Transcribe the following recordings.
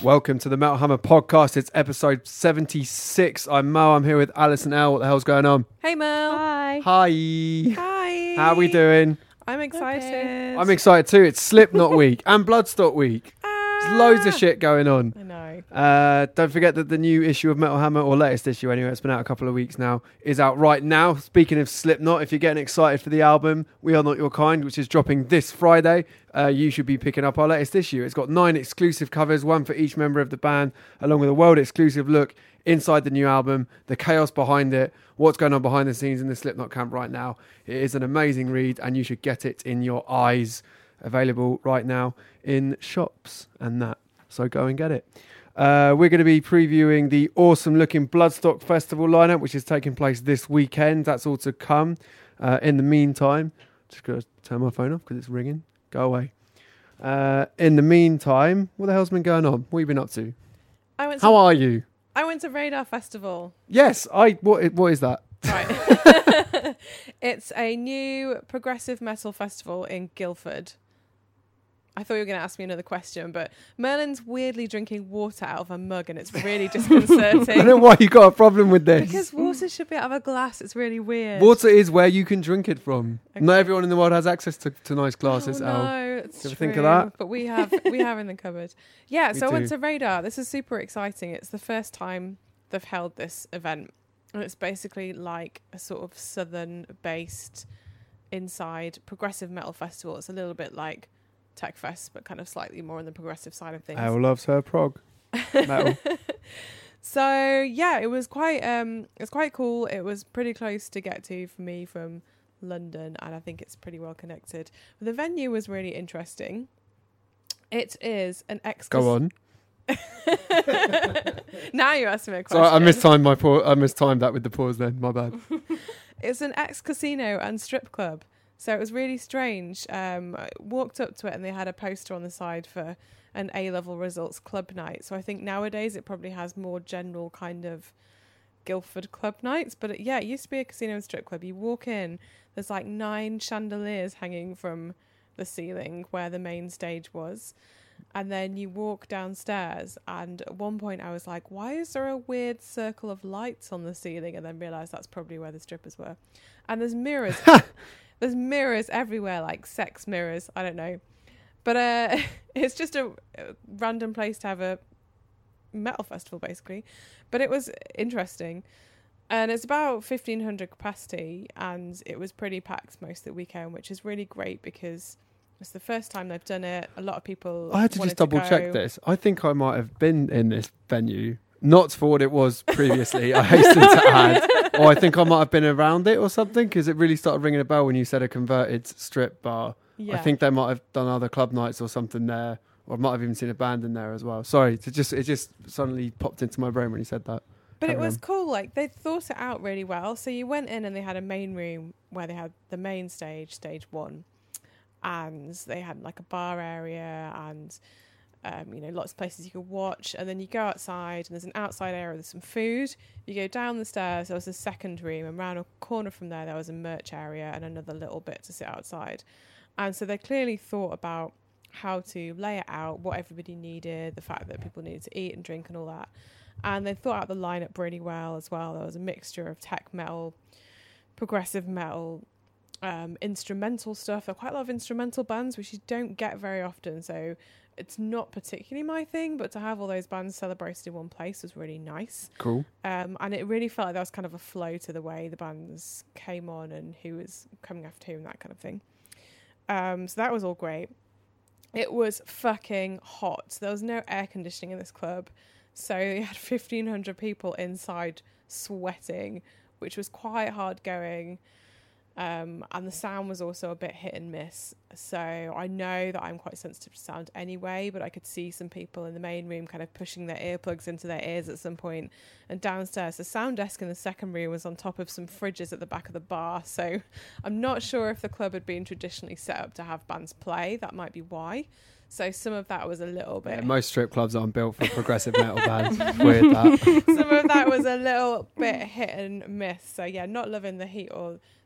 Welcome to the Metal Hammer podcast. It's episode 76. I'm Mo. I'm here with Alison L. What the hell's going on? Hey Mel. Hi. Hi. Hi. How are we doing? I'm excited. Okay. I'm excited too. It's Slipknot week and Bloodstock week. There's loads of shit going on. I know. Don't forget that the new issue of Metal Hammer, or latest issue anyway, it's been out a couple of weeks now, is out right now. Speaking of Slipknot, if you're getting excited for the album We Are Not Your Kind, which is dropping this Friday, you should be picking up our latest issue. It's got 9 exclusive covers, one for each member of the band, along with a world exclusive look inside the new album, the chaos behind it, what's going on behind the scenes in the Slipknot camp right now. It is an amazing read and you should get it in your eyes. Available right now in shops and that. So go and get it. We're going to be previewing the awesome looking Bloodstock Festival lineup, which is taking place this weekend. That's all to come. In the meantime, just going to turn my phone off because it's ringing. Go away. In the meantime, what the hell's been going on? What have you been up to? How are you? I went to Radar Festival. Yes, what is that? Right. It's a new progressive metal festival in Guildford. I thought you were going to ask me another question, but Merlin's weirdly drinking water out of a mug and it's really disconcerting. I don't know why you got a problem with this. Because water should be out of a glass. It's really weird. Water is where you can drink it from. Okay. Not everyone in the world has access to nice glasses, Oh, Al. no, it's Did you true. think of that? But we have in the cupboard. Yeah, We so I went do. to Radar. This is super exciting. It's the first time they've held this event. And it's basically like a sort of southern-based inside progressive metal festival. It's a little bit like Tech Fest, but kind of slightly more on the progressive side of things. Al loves her prog metal. So yeah, it was quite cool. It was pretty close to get to for me from London, and I think it's pretty well connected. But the venue was really interesting. It is an Go on. Now you asked me a question. So I mistimed that with the pause then. My bad. It's an ex-casino and strip club. So it was really strange. I walked up to it and they had a poster on the side for an A-level results club night. So I think nowadays it probably has more general kind of Guildford club nights. But it used to be a casino and strip club. You walk in, there's like 9 chandeliers hanging from the ceiling where the main stage was. And then you walk downstairs, and at one point I was like, why is there a weird circle of lights on the ceiling? And then realised that's probably where the strippers were. And there's mirrors. There's mirrors everywhere, like sex mirrors. I don't know. But it's just a random place to have a metal festival, basically. But it was interesting. And it's about 1,500 capacity, and it was pretty packed most of the weekend, which is really great because it's the first time they've done it. A lot of people I had to just wanted double check this. I think I might have been in this venue. Not for what it was previously, I hasten to add. Or I think I might have been around it or something, because it really started ringing a bell when you said a converted strip bar. Yeah. I think they might have done other club nights or something there. Or I might have even seen a band in there as well. Sorry, it just suddenly popped into my brain when you said that. But it Carry was on. cool. Like, they thought it out really well. So you went in and they had a main room where they had the main stage, stage 1. And they had like a bar area and, lots of places you could watch. And then you go outside and there's an outside area with some food. You go down the stairs, there was a second room. And round a corner from there was a merch area and another little bit to sit outside. And so they clearly thought about how to lay it out, what everybody needed, the fact that people needed to eat and drink and all that. And they thought out the lineup really well as well. There was a mixture of tech metal, progressive metal, instrumental stuff. There are quite a lot of instrumental bands, which you don't get very often. So it's not particularly my thing, but to have all those bands celebrated in one place was really nice. Cool. And it really felt like there was kind of a flow to the way the bands came on and who was coming after who and that kind of thing. So that was all great. It was fucking hot. There was no air conditioning in this club. So you had 1,500 people inside sweating, which was quite hard going. And the sound was also a bit hit and miss. So I know that I'm quite sensitive to sound anyway, but I could see some people in the main room kind of pushing their earplugs into their ears at some point. And downstairs, the sound desk in the second room was on top of some fridges at the back of the bar. So I'm not sure if the club had been traditionally set up to have bands play. That might be why. So some of that was a little bit... Yeah, most strip clubs aren't built for progressive metal bands. Weird that. Some of that was a little bit hit and miss. So yeah, not loving the heat or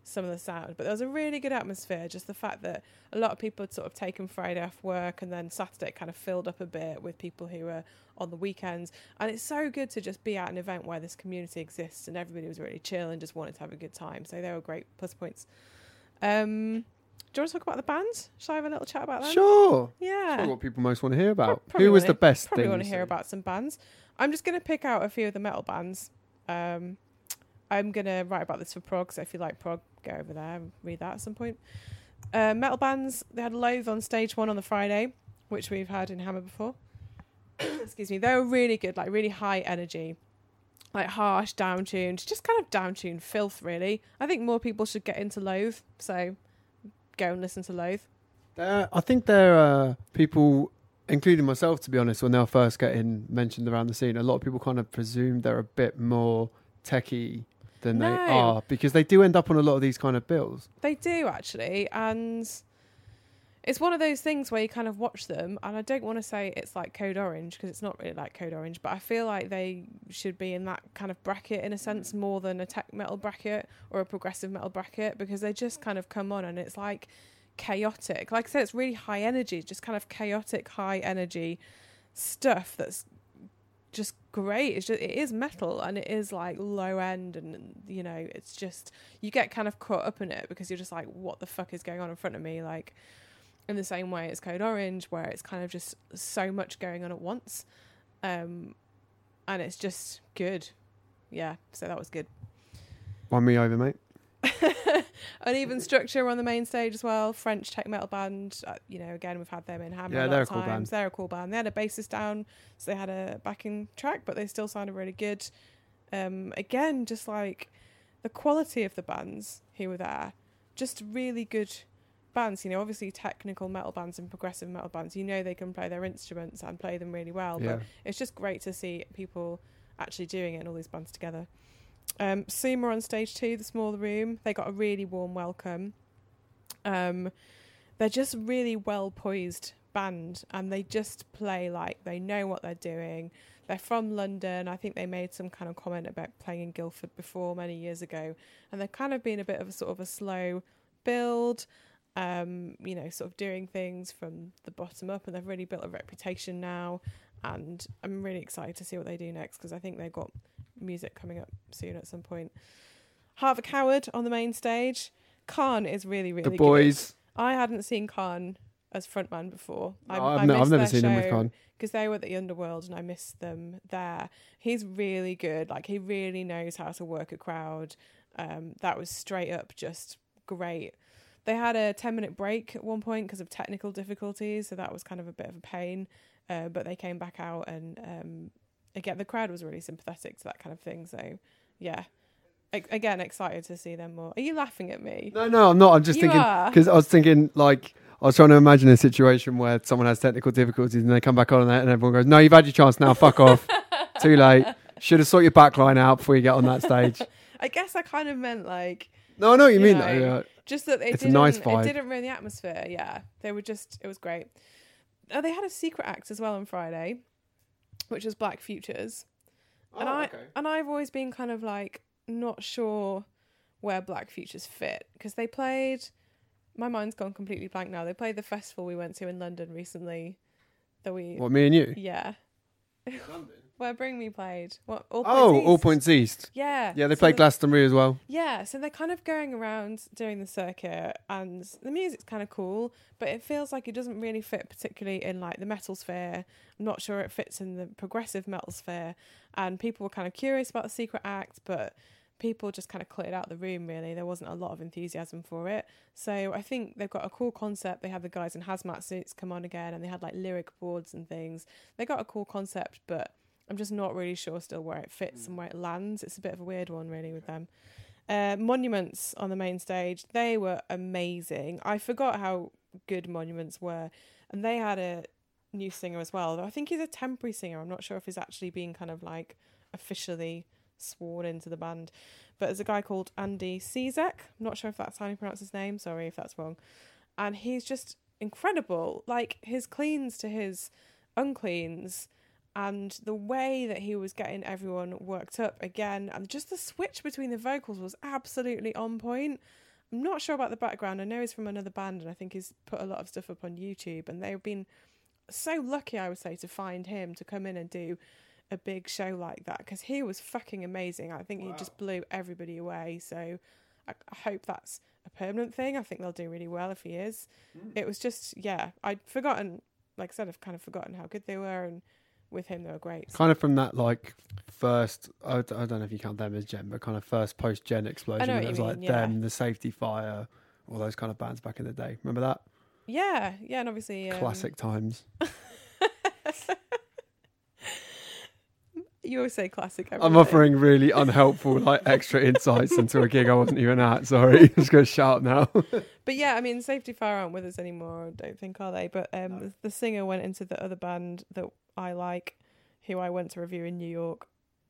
some of the sound. But there was a really good atmosphere, just the fact that a lot of people had sort of taken Friday off work, and then Saturday kind of filled up a bit with people who were on the weekends. And it's so good to just be at an event where this community exists and everybody was really chill and just wanted to have a good time. So they were great plus points. Do you want to talk about the band? Shall I have a little chat about them? Sure. Yeah. Sure, what people most want to hear about. Probably Who was the best Probably thing? want to hear about some bands. I'm just going to pick out a few of the metal bands. I'm going to write about this for prog, so if you like prog, go over there and read that at some point. Metal bands, they had Loathe on stage 1 on the Friday, which we've had in Hammer before. Excuse me. They were really good, like really high energy, like harsh, down-tuned, just kind of down-tuned filth, really. I think more people should get into Loathe, so go and listen to Loathe. I think there are people, including myself, to be honest, when they were first getting mentioned around the scene, a lot of people kind of presume they're a bit more techie than they are, because they do end up on a lot of these kind of bills. They do, actually, and it's one of those things where you kind of watch them, and I don't want to say it's like Code Orange, because it's not really like Code Orange, but I feel like they should be in that kind of bracket in a sense, more than a tech metal bracket or a progressive metal bracket, because they just kind of come on and it's like chaotic. Like I said, it's really high energy, just kind of chaotic, high energy stuff that's just great. It is metal, and it is like low end, and you know, it's just, you get kind of caught up in it because you're just like, what the fuck is going on in front of me? Like, in the same way as Code Orange, where it's kind of just so much going on at once, and it's just good. Yeah, so that was good. Won me over, mate. Uneven Structure on the main stage as well. French tech metal band. You know, again, we've had them in Hammer. Yeah, they're a cool band. They're a cool band. They had a bassist down, so they had a backing track, but they still sounded really good. Again, just like the quality of the bands who were there, just really good bands. You know, obviously technical metal bands and progressive metal bands, you know, they can play their instruments and play them really well. Yeah. But it's just great to see people actually doing it and all these bands together. Seymour on stage 2, the smaller room, they got a really warm welcome. They're just really well poised band, and they just play like they know what they're doing. They're from London. I think they made some kind of comment about playing in Guildford before many years ago, and they've kind of been a bit of a sort of a slow build, you know, sort of doing things from the bottom up, and they've really built a reputation now, and I'm really excited to see what they do next, because I think they've got music coming up soon at some point. Heart of a Coward on the main stage. Khan is really, really The boys. good. I hadn't seen Khan as frontman before. I've never seen him with Khan, because they were at the Underworld and I missed them there. He's really good. Like, he really knows how to work a crowd. That was straight up just great. They had a 10-minute break at one point because of technical difficulties, so that was kind of a bit of a pain. But they came back out, and again, the crowd was really sympathetic to that kind of thing. So, yeah. Again, excited to see them more. Are you laughing at me? No, I'm not. I'm just thinking, because I was thinking, like, I was trying to imagine a situation where someone has technical difficulties and they come back on and everyone goes, no, you've had your chance now, fuck off. Too late. Should have sorted your backline out before you get on that stage. I guess I kind of meant like... No, I know what you mean, though. Yeah. Just that it's a nice vibe. It didn't ruin the atmosphere, yeah. They were just... It was great. They had a secret act as well on Friday, which was Black Futures. And I've always been kind of like not sure where Black Futures fit, because they played... My mind's gone completely blank now. They played the festival we went to in London recently. What, me and you? Yeah. London? Where Bring Me played. What? All Points East. Yeah. Yeah, they played Glastonbury as well. Yeah, so they're kind of going around doing the circuit, and the music's kind of cool, but it feels like it doesn't really fit particularly in like the metal sphere. I'm not sure it fits in the progressive metal sphere, and people were kind of curious about the secret act, but people just kind of cleared out the room, really. There wasn't a lot of enthusiasm for it. So I think they've got a cool concept. They had the guys in hazmat suits come on again, and they had like lyric boards and things. They got a cool concept, but I'm just not really sure still where it fits and where it lands. It's a bit of a weird one, really, with them. Monuments on the main stage, they were amazing. I forgot how good Monuments were. And they had a new singer as well. I think he's a temporary singer. I'm not sure if he's actually been kind of like officially sworn into the band. But there's a guy called Andy Cizek. I'm not sure if that's how you pronounce his name. Sorry if that's wrong. And he's just incredible. Like, his cleans to his uncleans, and the way that he was getting everyone worked up again, and just the switch between the vocals was absolutely on point. I'm not sure about the background. I know he's from another band, and I think he's put a lot of stuff up on YouTube, and they've been so lucky, I would say, to find him to come in and do a big show like that, because he was fucking amazing. I think he just blew everybody away. So I hope that's a permanent thing. I think they'll do really well if he is. It was just, I'd forgotten, like I said, I've kind of forgotten how good they were, and with him they were great. Kind of from that like first, I don't know if you count them as Gen, but kind of first post-Gen explosion. I know When what it you was mean, like them, the Safety Fire, all those kind of bands back in the day. Remember that? Yeah, and obviously Classic times. You always say classic. I'm offering really unhelpful, like extra insights into a gig I wasn't even at. Sorry, I'm just going to shout now. But yeah, I mean, Safety Fire aren't with us anymore, I don't think, are they? But No. the singer went into the other band that I like, who I went to review in New York.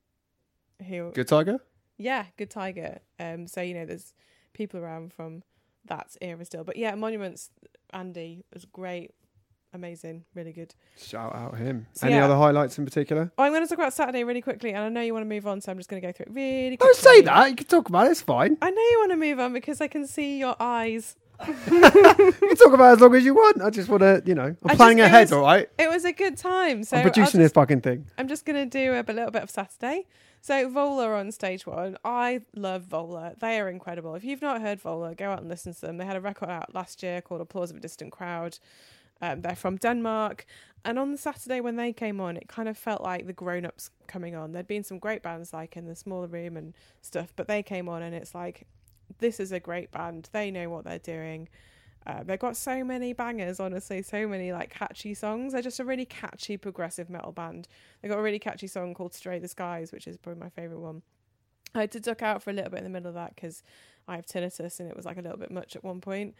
Good Tiger? Yeah, Good Tiger. So, you know, there's people around from that era still. But yeah, Monuments, Andy was great. Amazing, really good. Shout out him. So, Any yeah. other highlights in particular? I'm going to talk about Saturday really quickly, and I know you want to move on, so I'm just going to go through it really quickly. Don't say that. You can talk about it. It's fine. I know you want to move on because I can see your eyes. You can talk about it as long as you want. I just want to, I'm planning ahead, all right? It was a good time. So I'm producing this fucking thing. I'm just going to do a little bit of Saturday. So Vola on stage one. I love Vola. They are incredible. If you've not heard Vola, go out and listen to them. They had a record out last year called Applause of a Distant Crowd. They're from Denmark. And on the Saturday when they came on, it kind of felt like the grown-ups coming on. There'd been some great bands like in the smaller room and stuff, but they came on and it's like, this is a great band. They know what they're doing. They've got so many bangers, honestly, so many like catchy songs. They're just a really catchy progressive metal band. They got a really catchy song called Stray the Skies, which is probably my favourite one. I had to duck out for a little bit in the middle of that because I have tinnitus and it was like a little bit much at one point.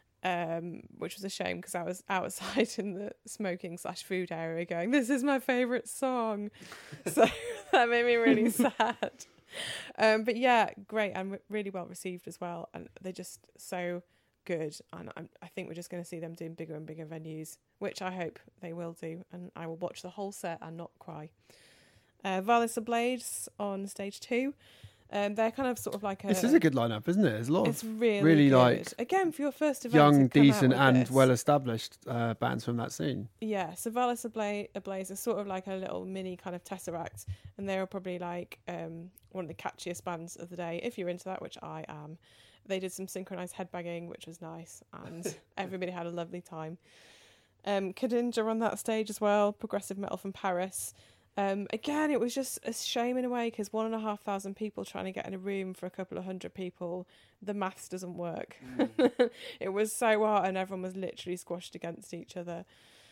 Which was a shame because I was outside in the smoking/food area going, this is my favourite song. So that made me really sad. But yeah, great and really well received as well. And they're just so good. And I think we're just going to see them doing bigger and bigger venues, which I hope they will do. And I will watch the whole set and not cry. Valis Ablaze on stage 2. They're kind of sort of like This is a good lineup, isn't it? There's a lot it's of really good. like Again, for your first event, young, to come out decent, with and this. well-established bands from that scene. Yeah, so Valis Ablaze is sort of like a little mini kind of Tesseract, and they're probably like one of the catchiest bands of the day, if you're into that, which I am. They did some synchronised headbanging, which was nice, and everybody had a lovely time. Kadinja on that stage as well, progressive metal from Paris. Again, it was just a shame in a way because 1,500 people trying to get in a room for a couple of hundred people, the maths doesn't work. It was so hot and everyone was literally squashed against each other.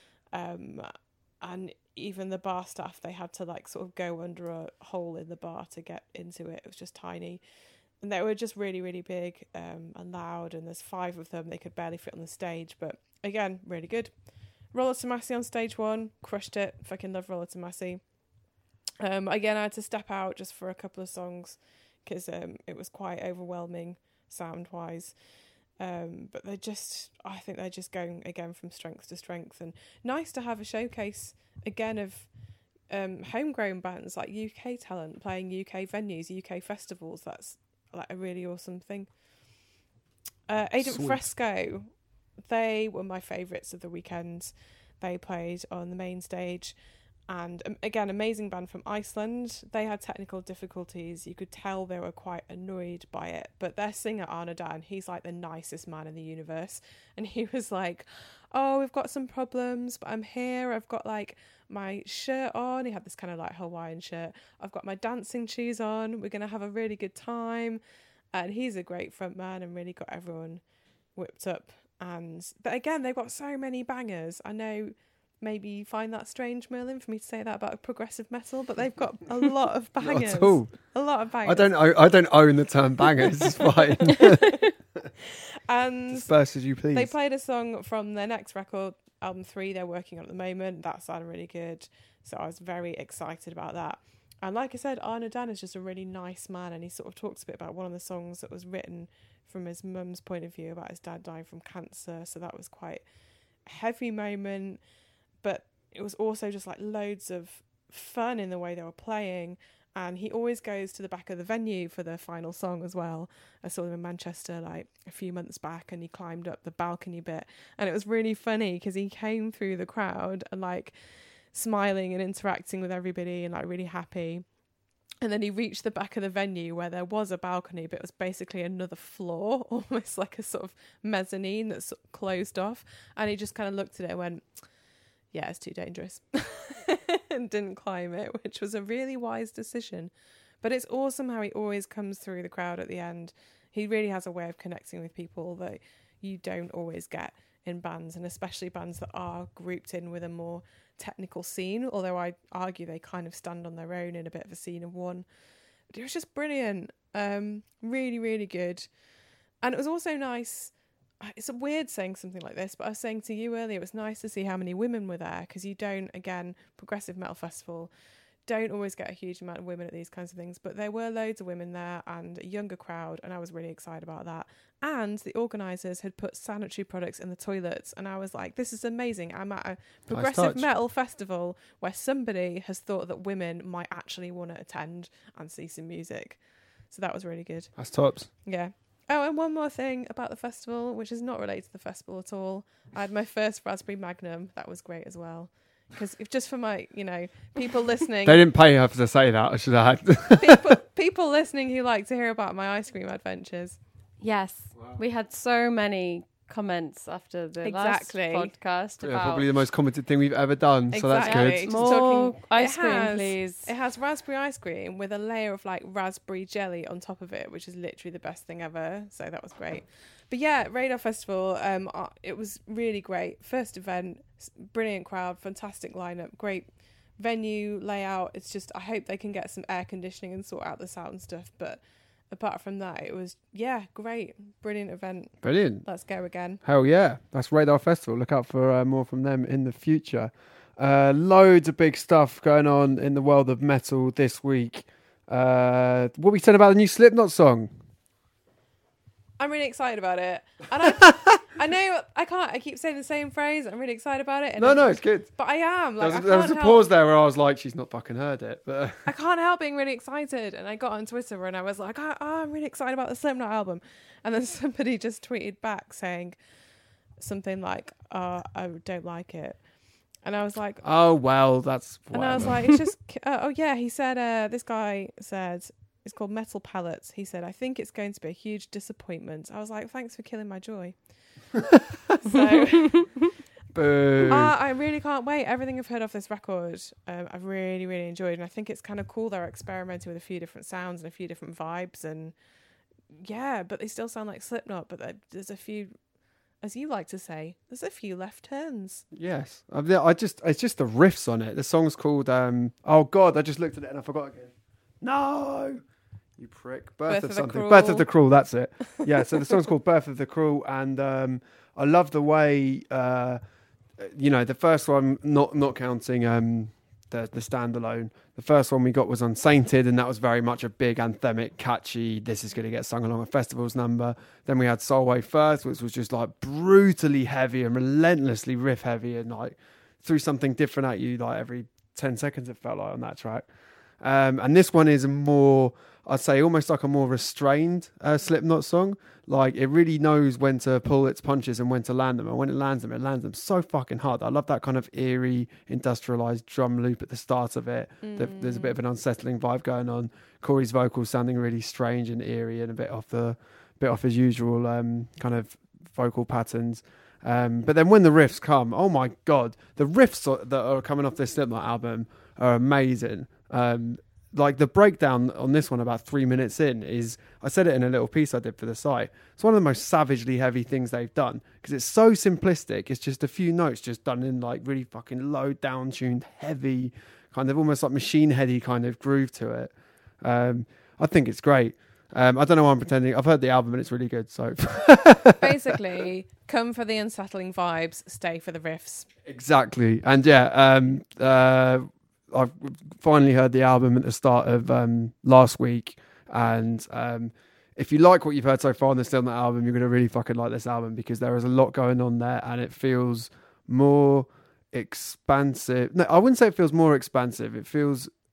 And even the bar staff, they had to like sort of go under a hole in the bar to get into it. It was just tiny. And they were just really, really big and loud. And there's 5 of them. They could barely fit on the stage. But again, really good. Roller Tomasi on stage 1. Crushed it. Fucking love Roller Tomasi. Again, I had to step out just for a couple of songs because it was quite overwhelming sound-wise. But I think they're just going again from strength to strength. And nice to have a showcase again of homegrown bands like UK talent playing UK venues, UK festivals. That's like a really awesome thing. Agent Sweet. Fresco, they were my favourites of the weekend. They played on the main stage. And again, amazing band from Iceland. They had technical difficulties. You could tell they were quite annoyed by it. But their singer, Arne Dan, he's like the nicest man in the universe. And he was like, oh, we've got some problems, but I'm here. I've got like my shirt on. He had this kind of like Hawaiian shirt. I've got my dancing shoes on. We're going to have a really good time. And he's a great front man and really got everyone whipped up. But again, they've got so many bangers. I know maybe you find that strange, Merlin, for me to say that about progressive metal, but they've got a lot of bangers. Not at all. A lot of bangers. I don't own the term bangers. It's fine. And Disperse as you please. they played a song from their next record, album 3, they're working on at the moment. That sounded really good. So I was very excited about that. And like I said, Arne Dan is just a really nice man, and he sort of talks a bit about one of the songs that was written from his mum's point of view about his dad dying from cancer. So that was quite a heavy moment. But it was also just like loads of fun in the way they were playing. And he always goes to the back of the venue for the final song as well. I saw him in Manchester like a few months back, and he climbed up the balcony bit. And it was really funny because he came through the crowd and like smiling and interacting with everybody and like really happy. And then he reached the back of the venue where there was a balcony, but it was basically another floor, almost like a sort of mezzanine that's closed off. And he just kind of looked at it and went, yeah, it's too dangerous. And didn't climb it, which was a really wise decision. But it's awesome how he always comes through the crowd at the end. He really has a way of connecting with people that you don't always get in bands, and especially bands that are grouped in with a more technical scene, although I argue they kind of stand on their own in a bit of a scene of one. But it was just brilliant. Really, really good. And it was also nice. It's weird saying something like this, but I was saying to you earlier, it was nice to see how many women were there, because you don't, again, Progressive Metal Festival, don't always get a huge amount of women at these kinds of things, but there were loads of women there and a younger crowd, and I was really excited about that. And the organisers had put sanitary products in the toilets, and I was like, this is amazing. I'm at a Progressive Metal Festival where somebody has thought that women might actually want to attend and see some music. So that was really good. That's tops. Yeah. Oh, and one more thing about the festival, which is not related to the festival at all. I had my first Raspberry Magnum. That was great as well. Because just for my, people listening. They didn't pay her to say that, I should add. people listening who like to hear about my ice cream adventures. Yes. Wow. We had so many comments after the last podcast about probably the most commented thing we've ever done. So that's good. More ice cream, please. It has raspberry ice cream with a layer of like raspberry jelly on top of it, which is literally the best thing ever. So that was great. But yeah, Radar Festival, it was really great. First event, brilliant crowd, fantastic lineup, great venue layout. It's just, I hope they can get some air conditioning and sort out the sound stuff. But apart from that, it was, great. Brilliant event. Brilliant. Let's go again. Hell yeah. That's Radar Festival. Look out for more from them in the future. Loads of big stuff going on in the world of metal this week. What we said about the new Slipknot song? I'm really excited about it. And I know I keep saying the same phrase. I'm really excited about it. And no, it's good. But I am. Like, there was a pause there where I was like, she's not fucking heard it. But I can't help being really excited. And I got on Twitter and I was like, I'm really excited about the Slipknot album. And then somebody just tweeted back saying something like, I don't like it. And I was like, oh, well, that's whatever. And I was like, it's just, he said, this guy said, it's called Metal Pellets. He said, I think it's going to be a huge disappointment. I was like, thanks for killing my joy. So, boo. I really can't wait. Everything I've heard of this record, I've really, really enjoyed. And I think it's kind of cool. They're experimenting with a few different sounds and a few different vibes. And yeah, but they still sound like Slipknot. But there's a few, as you like to say, there's a few left turns. Yes. It's just the riffs on it. The song's called, oh God, I just looked at it and I forgot again. No! You prick. Birth of something. Birth of the Cruel, that's it. Yeah, so the song's called Birth of the Cruel, and I love the way, the first one, not counting the standalone, the first one we got was Unsainted, and that was very much a big anthemic, catchy, this is going to get sung along at festivals number. Then we had Soulwave First, which was just like brutally heavy and relentlessly riff heavy, and like threw something different at you like every 10 seconds it felt like on that track. And this one is a more, I'd say almost like a more restrained Slipknot song. Like it really knows when to pull its punches and when to land them. And when it lands them so fucking hard. I love that kind of eerie, industrialized drum loop at the start of it. There's a bit of an unsettling vibe going on. Corey's vocals sounding really strange and eerie and a bit off his usual kind of vocal patterns. But then when the riffs come, oh my God, the riffs that are coming off this Slipknot album are amazing. Like the breakdown on this one about 3 minutes in is, I said it in a little piece I did for the site, it's one of the most savagely heavy things they've done because it's so simplistic. It's just a few notes just done in like really fucking low down tuned heavy kind of almost like machine heady kind of groove to it. I think it's great. I don't know why I'm pretending. I've heard the album and it's really good. So basically, come for the unsettling vibes, stay for the riffs. Exactly. And yeah, I've finally heard the album at the start of last week, and if you like what you've heard so far on the Slipknot album, you're going to really fucking like this album because there is a lot going on there, and it feels more expansive. No, I wouldn't say it feels more expansive. It feels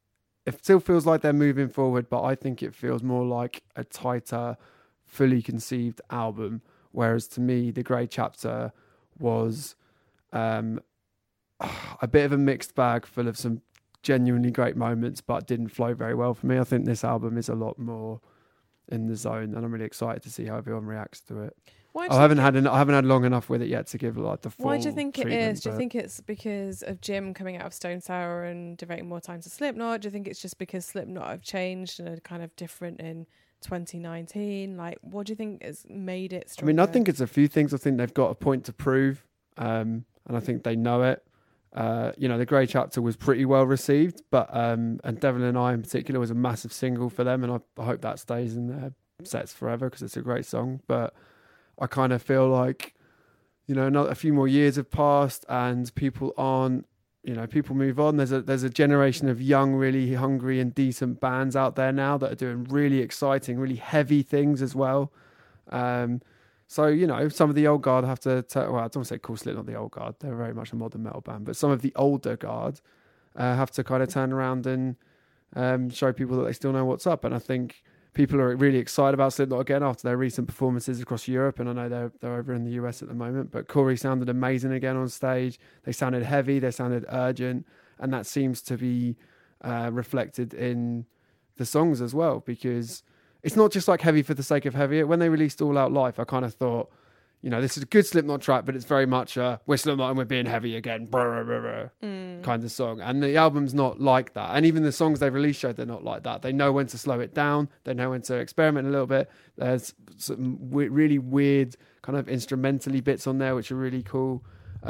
it still feels like they're moving forward, but I think it feels more like a tighter, fully conceived album. Whereas to me, The Grey Chapter was a bit of a mixed bag, full of some genuinely great moments, but didn't flow very well for me. I think this album is a lot more in the zone, and I'm really excited to see how everyone reacts to it. I haven't had long enough with it yet to give like the full. Why do you think it is? Do you think it's because of Jim coming out of Stone Sour and devoting more time to Slipknot? Do you think it's just because Slipknot have changed and are kind of different in 2019? Like, what do you think has made it stronger? I mean, I think it's a few things. I think they've got a point to prove, and I think they know it. The Grey Chapter was pretty well received, but and Devil and I in particular was a massive single for them, and I hope that stays in their sets forever because it's a great song. But I kind of feel like, a few more years have passed and people people move on. There's a generation of young, really hungry and decent bands out there now that are doing really exciting, really heavy things as well. So, some of the old guard have to, I don't want to say call Slipknot the old guard. They're very much a modern metal band, but some of the older guard have to kind of turn around and show people that they still know what's up. And I think people are really excited about Slipknot again after their recent performances across Europe, and I know they're over in the US at the moment. But Corey sounded amazing again on stage. They sounded heavy, they sounded urgent, and that seems to be reflected in the songs as well, because it's not just like heavy for the sake of heavy. When they released All Out Life, I kind of thought, this is a good Slipknot track, but it's very much we're Slipknot and we're being heavy again, kind of song. And the album's not like that. And even the songs they've released showed they're not like that. They know when to slow it down. They know when to experiment a little bit. There's some really weird kind of instrumentally bits on there, which are really cool.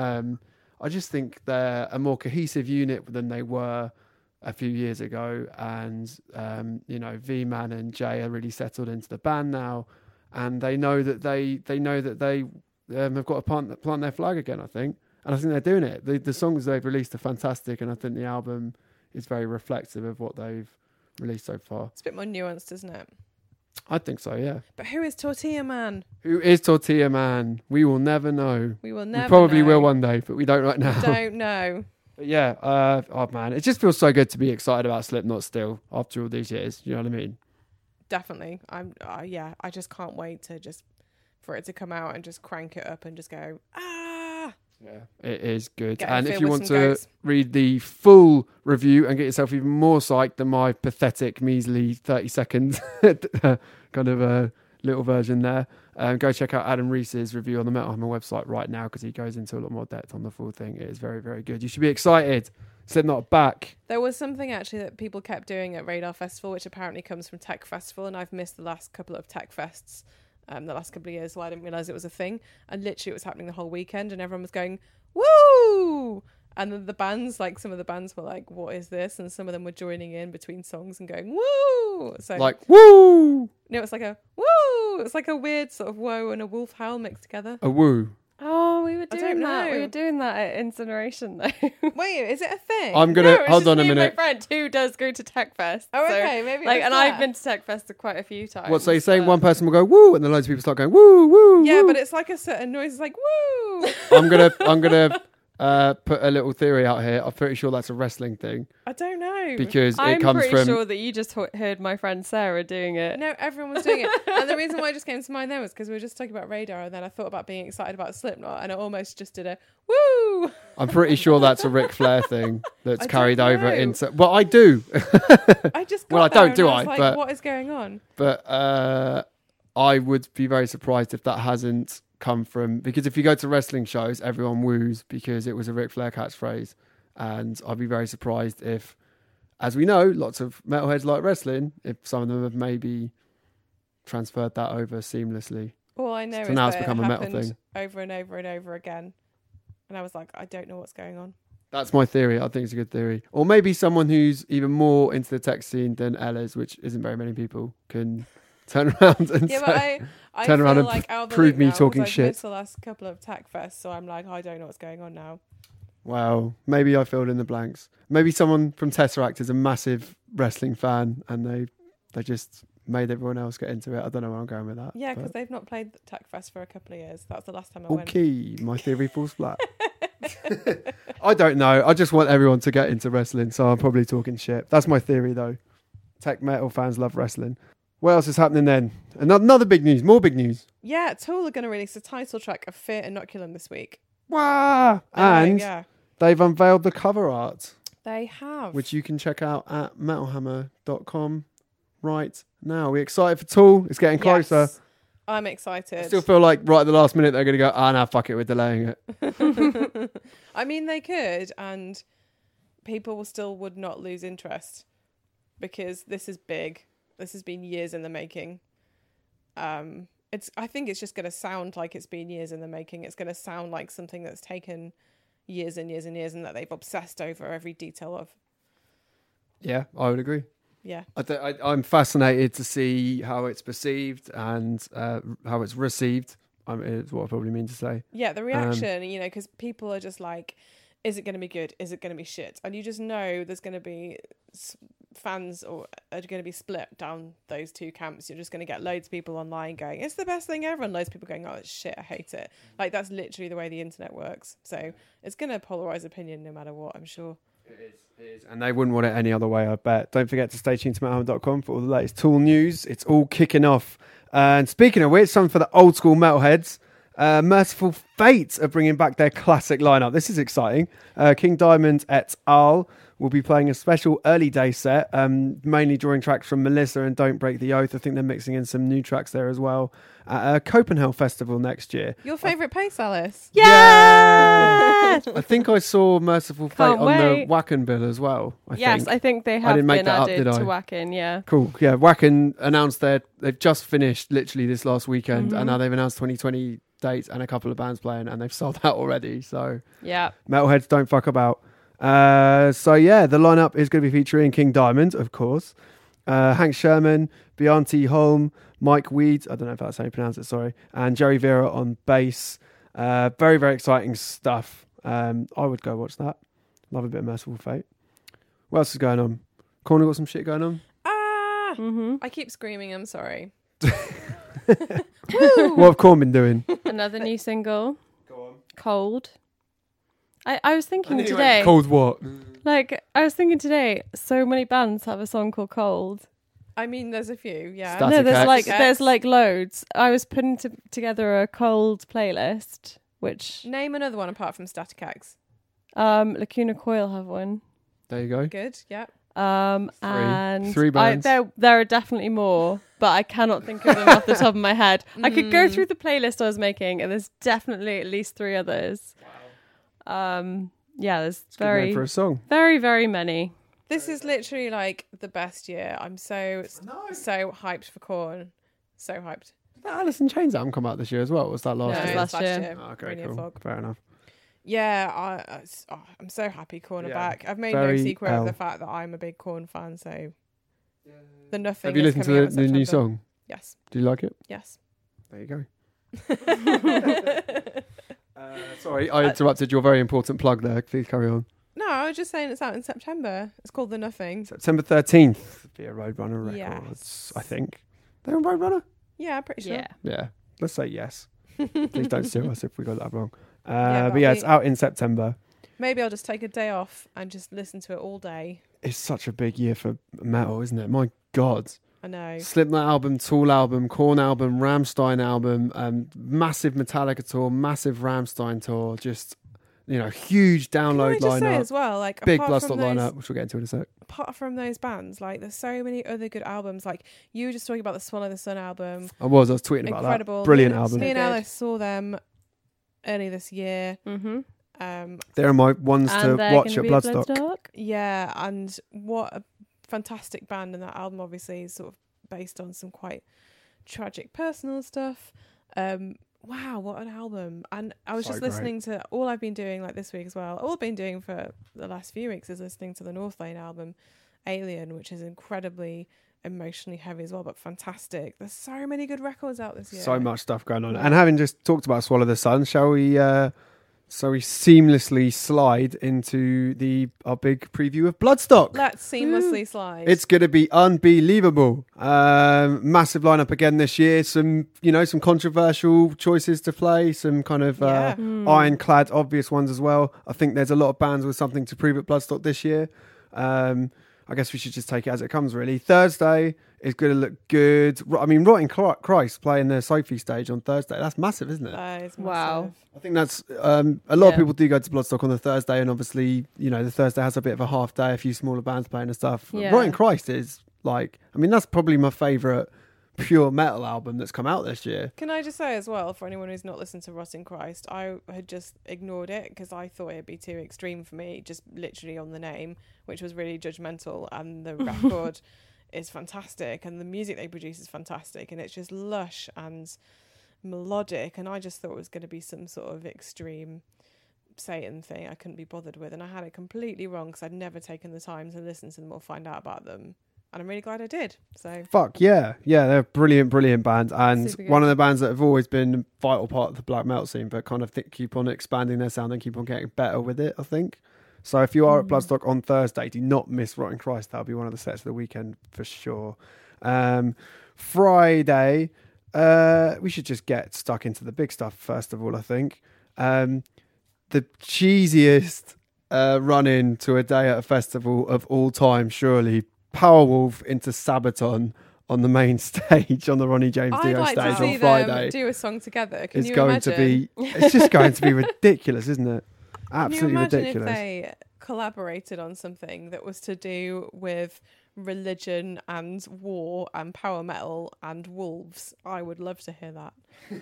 I just think they're a more cohesive unit than they were a few years ago. And, V-Man and Jay are really settled into the band now. And they know that they have got to plant their flag again, I think. And I think they're doing it. The songs they've released are fantastic, and I think the album is very reflective of what they've released so far. It's a bit more nuanced, isn't it? I think so, yeah. But who is Tortilla Man? Who is Tortilla Man? We will never know. We probably will one day, but we don't right now. We don't know. But yeah, oh man, it just feels so good to be excited about Slipknot still after all these years. You know what I mean? Definitely. I just can't wait for it to come out and just crank it up and just go, ah. Yeah, it is good. And if you want to read the full review and get yourself even more psyched than my pathetic, measly 30-second kind of a little version there, go check out Adam Reese's review on the Metal Hammer website right now, because he goes into a lot more depth on the full thing. It is very, very good. You should be excited. Slipknot back. There was something actually that people kept doing at Radar Festival, which apparently comes from Tech Festival, and I've missed the last couple of Tech Fests the last couple of years, so I didn't realise it was a thing. And literally it was happening the whole weekend, and everyone was going, woo! And then the bands, like some of the bands were like, what is this? And some of them were joining in between songs and going, woo! So like, woo! No, it's like a woo! It's like a weird sort of whoa and a wolf howl mixed together. A woo. Oh, we were doing that. We were doing that at Incineration, though. Wait, is it a thing? I'm gonna hold on a minute. My friend who does go to Tech Fest. Oh, okay, maybe. And I've been to Tech Fest quut a few times. What? So you're saying one person will go woo, and then loads of people start going woo, woo. Yeah, woo. but it's like a certain noise. It's like woo. I'm gonna put a little theory out here. I'm pretty sure that's a wrestling thing. I don't know. Because I'm it comes from... pretty sure that you just heard my friend Sarah doing it. No, everyone was doing it. And the reason why it just came to mind then was because we were just talking about Radar, and then I thought about being excited about Slipknot, and I almost just did a woo. I'm pretty sure that's a Ric Flair thing that's carried over into... Well, I do. I just got well, I don't, do I? Like, but what is going on? But I would be very surprised if that hasn't come from... Because if you go to wrestling shows, everyone woos because it was a Ric Flair catchphrase. And I'd be very surprised if, as we know, lots of metalheads like wrestling, if some of them have maybe transferred that over seamlessly. All I know is now that it's become a metal thing over and over and over again. And I was like, I don't know what's going on. That's my theory. I think it's a good theory. Or maybe someone who's even more into the tech scene than Ella's, which isn't very many people, can turn around and I turn around and like prove me talking I've shit. missed the last couple of Tech Fests, so I'm like, I don't know what's going on now. Wow. Maybe I filled in the blanks. Maybe someone from Tesseract is a massive wrestling fan and they just made everyone else get into it. I don't know where I'm going with that. Yeah, because they've not played Tech Fest for a couple of years. That was the last time I went. Okay, my theory falls flat. I don't know. I just want everyone to get into wrestling, so I'm probably talking shit. That's my theory, though. Tech metal fans love wrestling. What else is happening then? Another big news. More big news. Yeah, Tool are going to release the title track of Fear Inoculum this week. Wow! And they've unveiled the cover art. They have. Which you can check out at metalhammer.com right now. We're excited for Tool. It's getting closer. Yes, I'm excited. I still feel like right at the last minute they're going to go, nah, fuck it, we're delaying it. I mean, they could, and people would not lose interest because this is big. This has been years in the making. I think it's just going to sound like it's been years in the making. It's going to sound like something that's taken years and years and years and that they've obsessed over every detail of. Yeah, I would agree. Yeah. I'm fascinated to see how it's perceived and how it's received. Is what I probably mean to say. Yeah, the reaction, because people are just like, is it going to be good? Is it going to be shit? And you just know there's going to be fans are going to be split down those two camps. You're just going to get loads of people online going, it's the best thing ever, and loads of people going, oh, it's shit, I hate it. Like, that's literally the way the internet works. So it's going to polarize opinion no matter what, I'm sure. It is. And they wouldn't want it any other way, I bet. Don't forget to stay tuned to metalhammer.com for all the latest Tool news. It's all kicking off. And speaking of which, something for the old school metalheads. Merciful Fate are bringing back their classic lineup. This is exciting. King Diamond et al. Will be playing a special early day set, mainly drawing tracks from Melissa and Don't Break the Oath. I think they're mixing in some new tracks there as well at Copenhagen Festival next year. Your favourite place, Alice? Yeah! I think I saw Merciful Fate on the Wacken bill as well. I think they have been added to Wacken, yeah. Cool. Yeah, Wacken announced they've just finished literally this last weekend, and now they've announced 2020 dates and a couple of bands playing, and they've sold out already. So yeah, metalheads don't fuck about. The lineup is going to be featuring King Diamond, of course, Hank Sherman, Bjarne Holm, Mike Weed, I don't know if that's how you pronounce it, sorry, and Jerry Vera on bass. Very, very exciting stuff. I would go watch that. Love a bit of Merciful Fate. What else is going on? Corner got some shit going on? I keep screaming, I'm sorry. What have Korn been doing? Another new single. Go on. Cold. I was thinking today. Cold what? I was thinking today, so many bands have a song called Cold. I mean, there's a few, yeah. Static there's loads. I was putting together a Cold playlist, which... Name another one apart from Static X. Lacuna Coil have one. There you go. Good, yeah. And three bands. There are definitely more, but I cannot think of them off the top of my head. I could go through the playlist I was making, and there's definitely at least 3 others. There's very for a song. Very, very many. This is literally like the best year. I'm so hyped for Korn. So hyped. Did that Alice in Chains album come out this year as well? Or was that last year? Last year. Oh, okay, cool. Fog. Fair enough. Yeah, I'm so happy Korn are back. I've made no secret of the fact that I'm a big Korn fan, so the Nothing. Have you listened to the new song? Yes. Do you like it? Yes. There you go. Sorry, I interrupted your very important plug there. Please carry on. No, I was just saying it's out in September. It's called The Nothing. September 13th via Roadrunner Records, yes. I think. They're on Roadrunner? Yeah, pretty sure. Yeah. Let's say yes. Please don't sue us if we got that wrong. It's out in September. Maybe I'll just take a day off and just listen to it all day. It's such a big year for metal, isn't it? My God. I know. Slipknot album, Tool album, Korn album, Rammstein album, massive Metallica tour, massive Rammstein tour, just, huge download lineup. Can I just say as well, like, big Bloodstock lineup, which we'll get into in a sec. Apart from those bands, like, there's so many other good albums. Like, you were just talking about the Swallow the Sun album. I was tweeting about that. Brilliant album. Me and Alice saw them early this year. Mm-hmm. They're my ones to watch at Bloodstock. Yeah, and what a fantastic band, and that album obviously is sort of based on some quite tragic personal stuff. Wow, what an album. And I was just listening to all I've been doing like this week as well. All I've been doing for the last few weeks is listening to the Northlane album Alien, which is incredibly emotionally heavy as well, but fantastic. There's so many good records out this year. So much stuff going on. And having just talked about Swallow the Sun, shall we So we seamlessly slide into our big preview of Bloodstock. Let's seamlessly slide. It's going to be unbelievable. Massive lineup again this year. Some controversial choices to play. Some kind of ironclad, obvious ones as well. I think there's a lot of bands with something to prove at Bloodstock this year. I guess we should just take it as it comes, really. Thursday is going to look good. I mean, Rotting Christ playing the Sophie stage on Thursday. That's massive, isn't it? That is massive. Wow. I think that's a lot of people do go to Bloodstock on the Thursday, and obviously, the Thursday has a bit of a half day, a few smaller bands playing and stuff. Yeah. Rotting Christ is that's probably my favourite pure metal album that's come out this year. Can I just say as well, for anyone who's not listened to Rotting Christ, I had just ignored it because I thought it'd be too extreme for me, just literally on the name, which was really judgmental, and the record is fantastic, and the music they produce is fantastic, and it's just lush and melodic, and I just thought it was going to be some sort of extreme Satan thing I couldn't be bothered with, and I had it completely wrong because I'd never taken the time to listen to them or find out about them. And I'm really glad I did. So fuck yeah, they're a brilliant band, and Super good. one of the bands that have always been a vital part of the black metal scene, but kind of keep on expanding their sound and keep on getting better with it, I think. So if you are at Bloodstock on Thursday, do not miss Rotting Christ. That'll be one of the sets of the weekend for sure. Friday, we should just get stuck into the big stuff first of all, I think. The cheesiest run-in to a day at a festival of all time, surely. Powerwolf into Sabaton on the main stage, on the Ronnie James I'd Dio like to stage see on Friday. them do a song together. Can It's you going imagine? to be. It's just going to be ridiculous, isn't it? Absolutely Can you imagine ridiculous. if they collaborated on something that was to do with religion and war and power metal and wolves? I would love to hear that.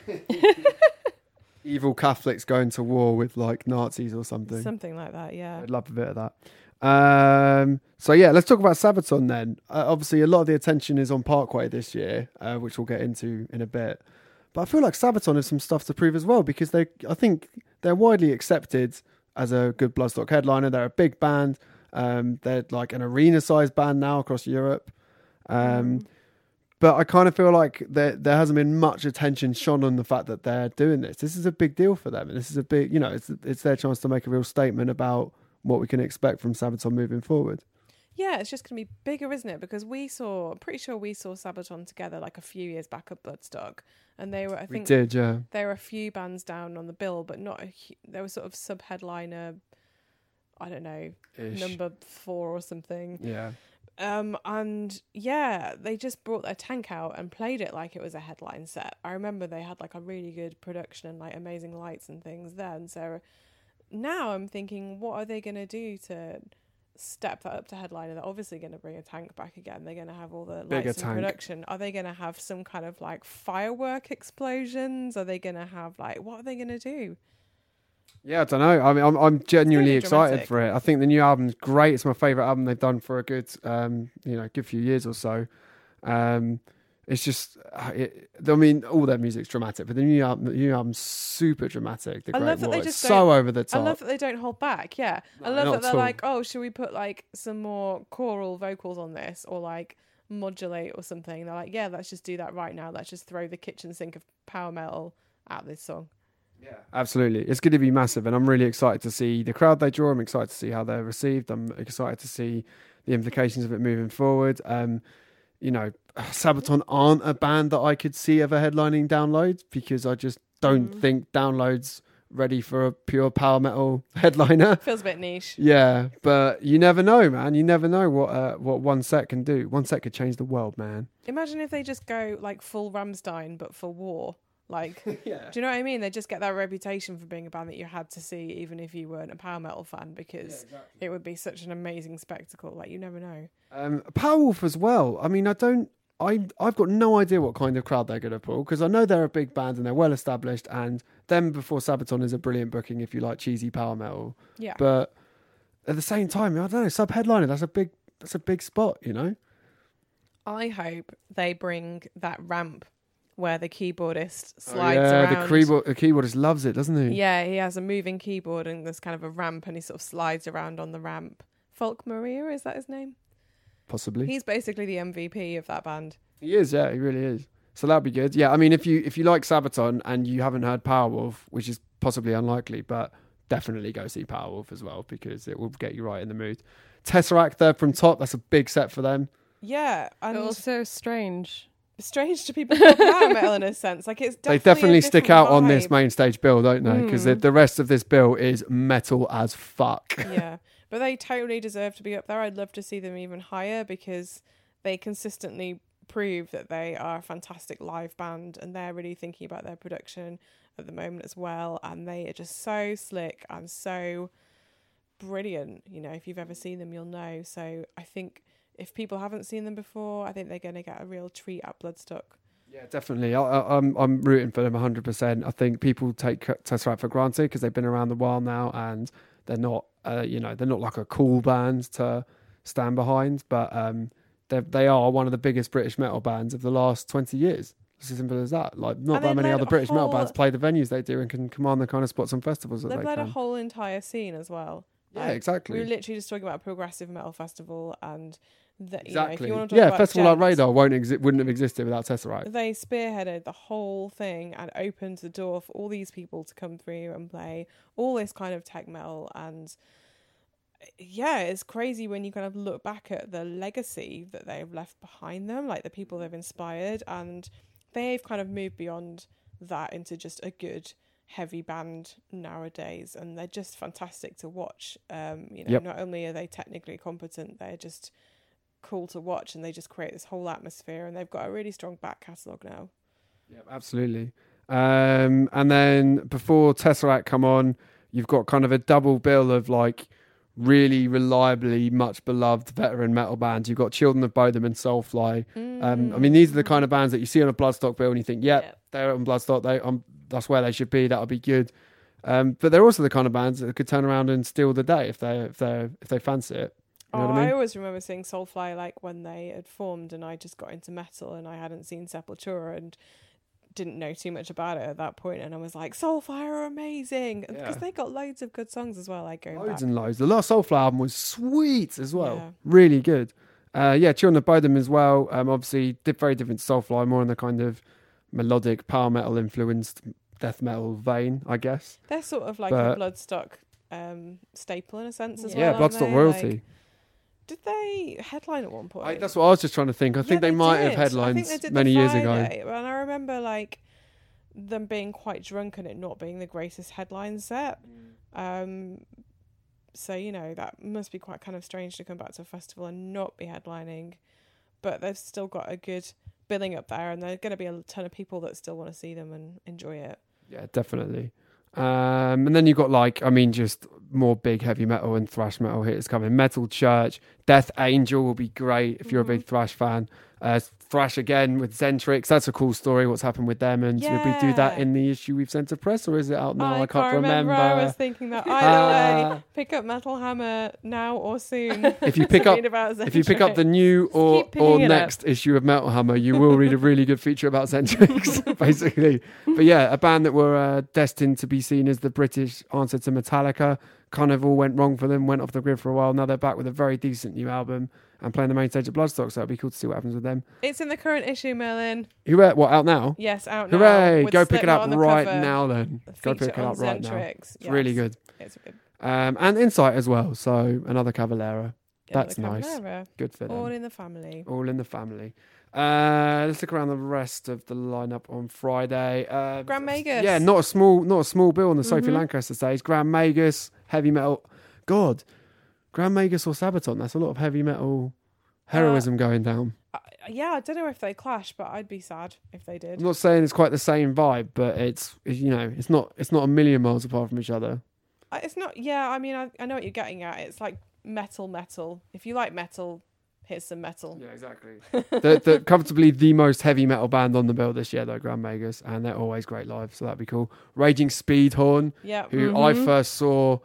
Evil Catholics going to war with Nazis or something. Something like that, yeah. I'd love a bit of that. So yeah, let's talk about Sabaton then. Obviously, a lot of the attention is on Parkway this year, which we'll get into in a bit. But I feel like Sabaton has some stuff to prove as well, because I think they're widely accepted as a good Bloodstock headliner. They're a big band. They're like an arena-sized band now across Europe. But I kind of feel like there hasn't been much attention shone on the fact that they're doing this. This is a big deal for them. And this is a big, it's their chance to make a real statement about what we can expect from Sabaton moving forward. Yeah, it's just going to be bigger, isn't it? Because I'm pretty sure we saw Sabaton together a few years back at Bloodstock. And they were, I think, We did, yeah. there were a few bands down on the bill, but they were sort of sub-headliner, I don't know, Ish. number 4 or something. Yeah. And yeah, they just brought their tank out and played it like it was a headline set. I remember they had a really good production and amazing lights and things then. So now I'm thinking, what are they going to do to step that up to headliner? They're obviously going to bring a tank back again. They're going to have all the Bigger lights and tank. production. Are they going to have some kind of firework explosions? Are they going to have what are they going to do? Yeah, I don't know. I mean, I'm genuinely really excited dramatic. for it. I think the new album's great. It's my favourite album they've done for a good, good few years or so. It's just, all their music's dramatic, but the new album's super dramatic. The I Great love that War. they It's just so don't- over the top. I love that they don't hold back. Yeah, I No, love not that they're at all. like, oh, should we put some more choral vocals on this, or modulate or something? They're like, yeah, let's just do that right now. Let's just throw the kitchen sink of power metal at this song. Yeah, absolutely. It's going to be massive, and I'm really excited to see the crowd they draw. I'm excited to see how they're received. I'm excited to see the implications of it moving forward. Sabaton aren't a band that I could see ever headlining Downloads, because I just don't think Downloads ready for a pure power metal headliner. Feels a bit niche. Yeah, but you never know, man. You never know what one set can do. One set could change the world, man. Imagine if they just go full Rammstein, but for war. Yeah. Do you know what I mean? They just get that reputation for being a band that you had to see, even if you weren't a power metal fan, because it would be such an amazing spectacle. You never know. Powerwolf as well. I mean, I've got no idea what kind of crowd they're going to pull, because I know they're a big band and they're well established, and them before Sabaton is a brilliant booking if you like cheesy power metal. Yeah. But at the same time, I don't know, sub-headliner, that's a big spot, I hope they bring that ramp where the keyboardist Oh, slides yeah, around. the keyboardist loves it, doesn't he? Yeah, he has a moving keyboard and there's kind of a ramp and he sort of slides around on the ramp. Folk Maria, is that his name? Possibly. He's basically the MVP of that band. He is, yeah, he really is. So that'd be good. Yeah, I mean, if you like Sabaton and you haven't heard Powerwolf, which is possibly unlikely, but definitely go see Powerwolf as well, because it will get you right in the mood. Tesseract third from top. That's a big set for them. Yeah, and But also strange. strange to people who are metal in a sense. Like it's They definitely definitely a stick different out on this vibe. main stage bill, don't they? Because the rest of this bill is metal as fuck. Yeah, but they totally deserve to be up there. I'd love to see them even higher because they consistently prove that they are a fantastic live band, and they're really thinking about their production at the moment as well. And they are just so slick and so brilliant. You know, if you've ever seen them, you'll know. So I think if people haven't seen them before, I think they're going to get a real treat at Bloodstock. Yeah, definitely. I'm rooting for them 100%. I think people take Tesseract for granted because they've been around a while now, and they're not, they're not like a cool band to stand behind, but they are one of the biggest British metal bands of the last 20 years. It's as simple as that. Like, not And that they've many led other a British metal whole- bands play the venues they do and can command the kind of spots on festivals that They've they led a can. whole entire scene as well. Yeah, Like, exactly. We were literally just talking about a progressive metal festival, and that Exactly. if you want to talk Yeah, about a festival like Gents, Radar wouldn't have existed without Tesseract. they spearheaded the whole thing and opened the door for all these people to come through and play all this kind of tech metal. And yeah, it's crazy when you kind of look back at the legacy that they've left behind them, like the people they've inspired, and they've kind of moved beyond that into just a good heavy band nowadays, and they're just fantastic to watch. Yep. Not only are they technically competent, they're just cool to watch, and they just create this whole atmosphere, and they've got a really strong back catalogue now. Yeah, absolutely. And then before Tesseract come on, you've got kind of a double bill of like really reliably much beloved veteran metal bands. You've got Children of Bodom and Soulfly. I mean, these are the kind of bands that you see on a Bloodstock bill and you think, Yep. they're on Bloodstock. That's where they should be. That'll be good. But they're also the kind of bands that could turn around and steal the day if they fancy it. You know what I mean? I always remember seeing Soulfly like when they had formed, and I just got into metal, and I hadn't seen Sepultura and didn't know too much about it at that point, and I was like, Soulfly are amazing, because Yeah. they got loads of good songs as well. Like going Loads back. and loads. The last Soulfly album was sweet as well. Yeah. Really good. Children of Bodom as well. Obviously, very different to Soulfly, more in the kind of melodic power metal influenced death metal vein, I guess. They're sort of like But- a Bloodstock staple in a sense as Yeah. well. Yeah, aren't Bloodstock they? royalty. Like, did they headline at one point? That's what I was just trying to think. I think Yeah, they might have did. I think headlines they did many the years ago. Friday, And I remember like them being quite drunk and it not being the greatest headline set. So, that must be quite kind of strange to come back to a festival and not be headlining. But they've still got a good billing up there, and there are going to be a ton of people that still want to see them and enjoy it. Yeah, definitely. And then you've got just more big heavy metal and thrash metal hits coming. Metal Church, Death Angel will be great if you're a big thrash fan. Thrash again with Zentrix. That's a cool story. What's happened with them? And did we do that Yeah. in the issue we've sent to press, or is it out now? I can't remember. I was thinking that either way, pick up Metal Hammer now or soon. If you to pick up, read about if you pick up the Zentrix. new or keep picking it up. next issue of Metal Hammer, you will read a really good feature about Zentrix, basically. But yeah, a band that were destined to be seen as the British answer to Metallica. Kind of all went wrong for them, went off the grid for a while. Now they're back with a very decent new album and playing the main stage at Bloodstock, so it'll be cool to see what happens with them. It's in the current issue, Merlin. What, out now? Yes, out now. Hooray! with Go pick it Slipknot up on the right cover. now then. Go Feature pick it on up right now. Zentrix. It's really good. It's good. And Insight as well, so another Cavalera. That's Another nice. Cavalera. Good for them. All in the family. All in the family. Let's look around the rest of the lineup on Friday. Grand Magus. Yeah, not a small bill on the Sophie Lancaster stage. Grand Magus, heavy metal. God, Grand Magus or Sabaton. That's a lot of heavy metal heroism going down. I don't know if they clash, but I'd be sad if they did. I'm not saying it's quite the same vibe, but it's not a million miles apart from each other. It's not. Yeah, I mean, I know what you're getting at. It's like metal. If you like metal, here's some metal. Yeah, exactly. they're comfortably the most heavy metal band on the bill this year, though, Grand Magus, and they're always great live, so that'd be cool. Raging Speedhorn, Yeah. who I first saw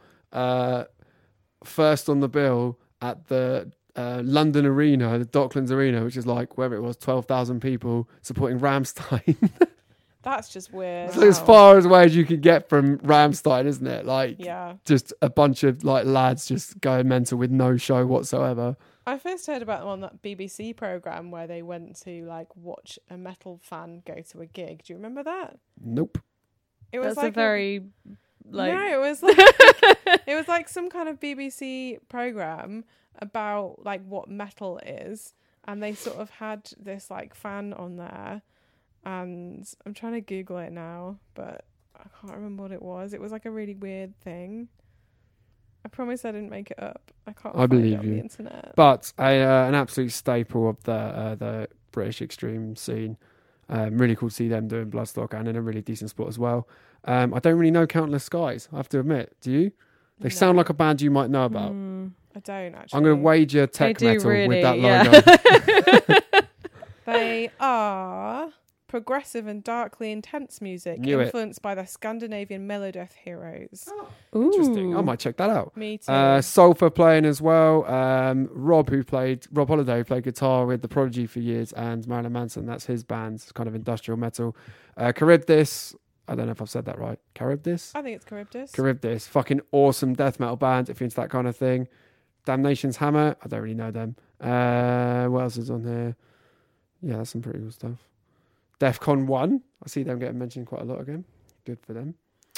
first on the bill at the London Arena, the Docklands Arena, which is like, wherever it was, 12,000 people supporting Rammstein. That's just weird. So as far away as you can get from Rammstein, isn't it? Like, Yeah. just a bunch of like lads just going mental with no show whatsoever. I first heard about them on that BBC programme where they went to like watch a metal fan go to a gig. Do you remember that? Nope. It was That's a very Like, no, it was like some kind of BBC program about like what metal is, and they sort of had this like fan on there, and I'm trying to Google it now, but I can't remember what it was. It was like a really weird thing. I promise I didn't make it up. I can't. I find believe it on you. the internet. But an absolute staple of the British extreme scene. Really cool to see them doing Bloodstock and in a really decent spot as well. I don't really know Countless Skies, I have to admit. Do you? They sound like a band you might know about. I don't actually. I'm going to wager tech do metal really, with that yeah. logo. They are progressive and darkly intense music Knew it. influenced by the Scandinavian Melodeath heroes. Interesting. I Ooh. might check that out. Me too. Sulphur playing as well. Rob Holiday, who played guitar with The Prodigy for years, and Marilyn Manson. That's his band. It's kind of industrial metal. Charybdis. I don't know if I've said that right. Charybdis? I think it's Charybdis. Charybdis. Fucking awesome death metal band if you're into that kind of thing. Damnation's Hammer. I don't really know them. What else is on here? Yeah, that's some pretty cool stuff. Defcon 1. I see them getting mentioned quite a lot again. Good for them.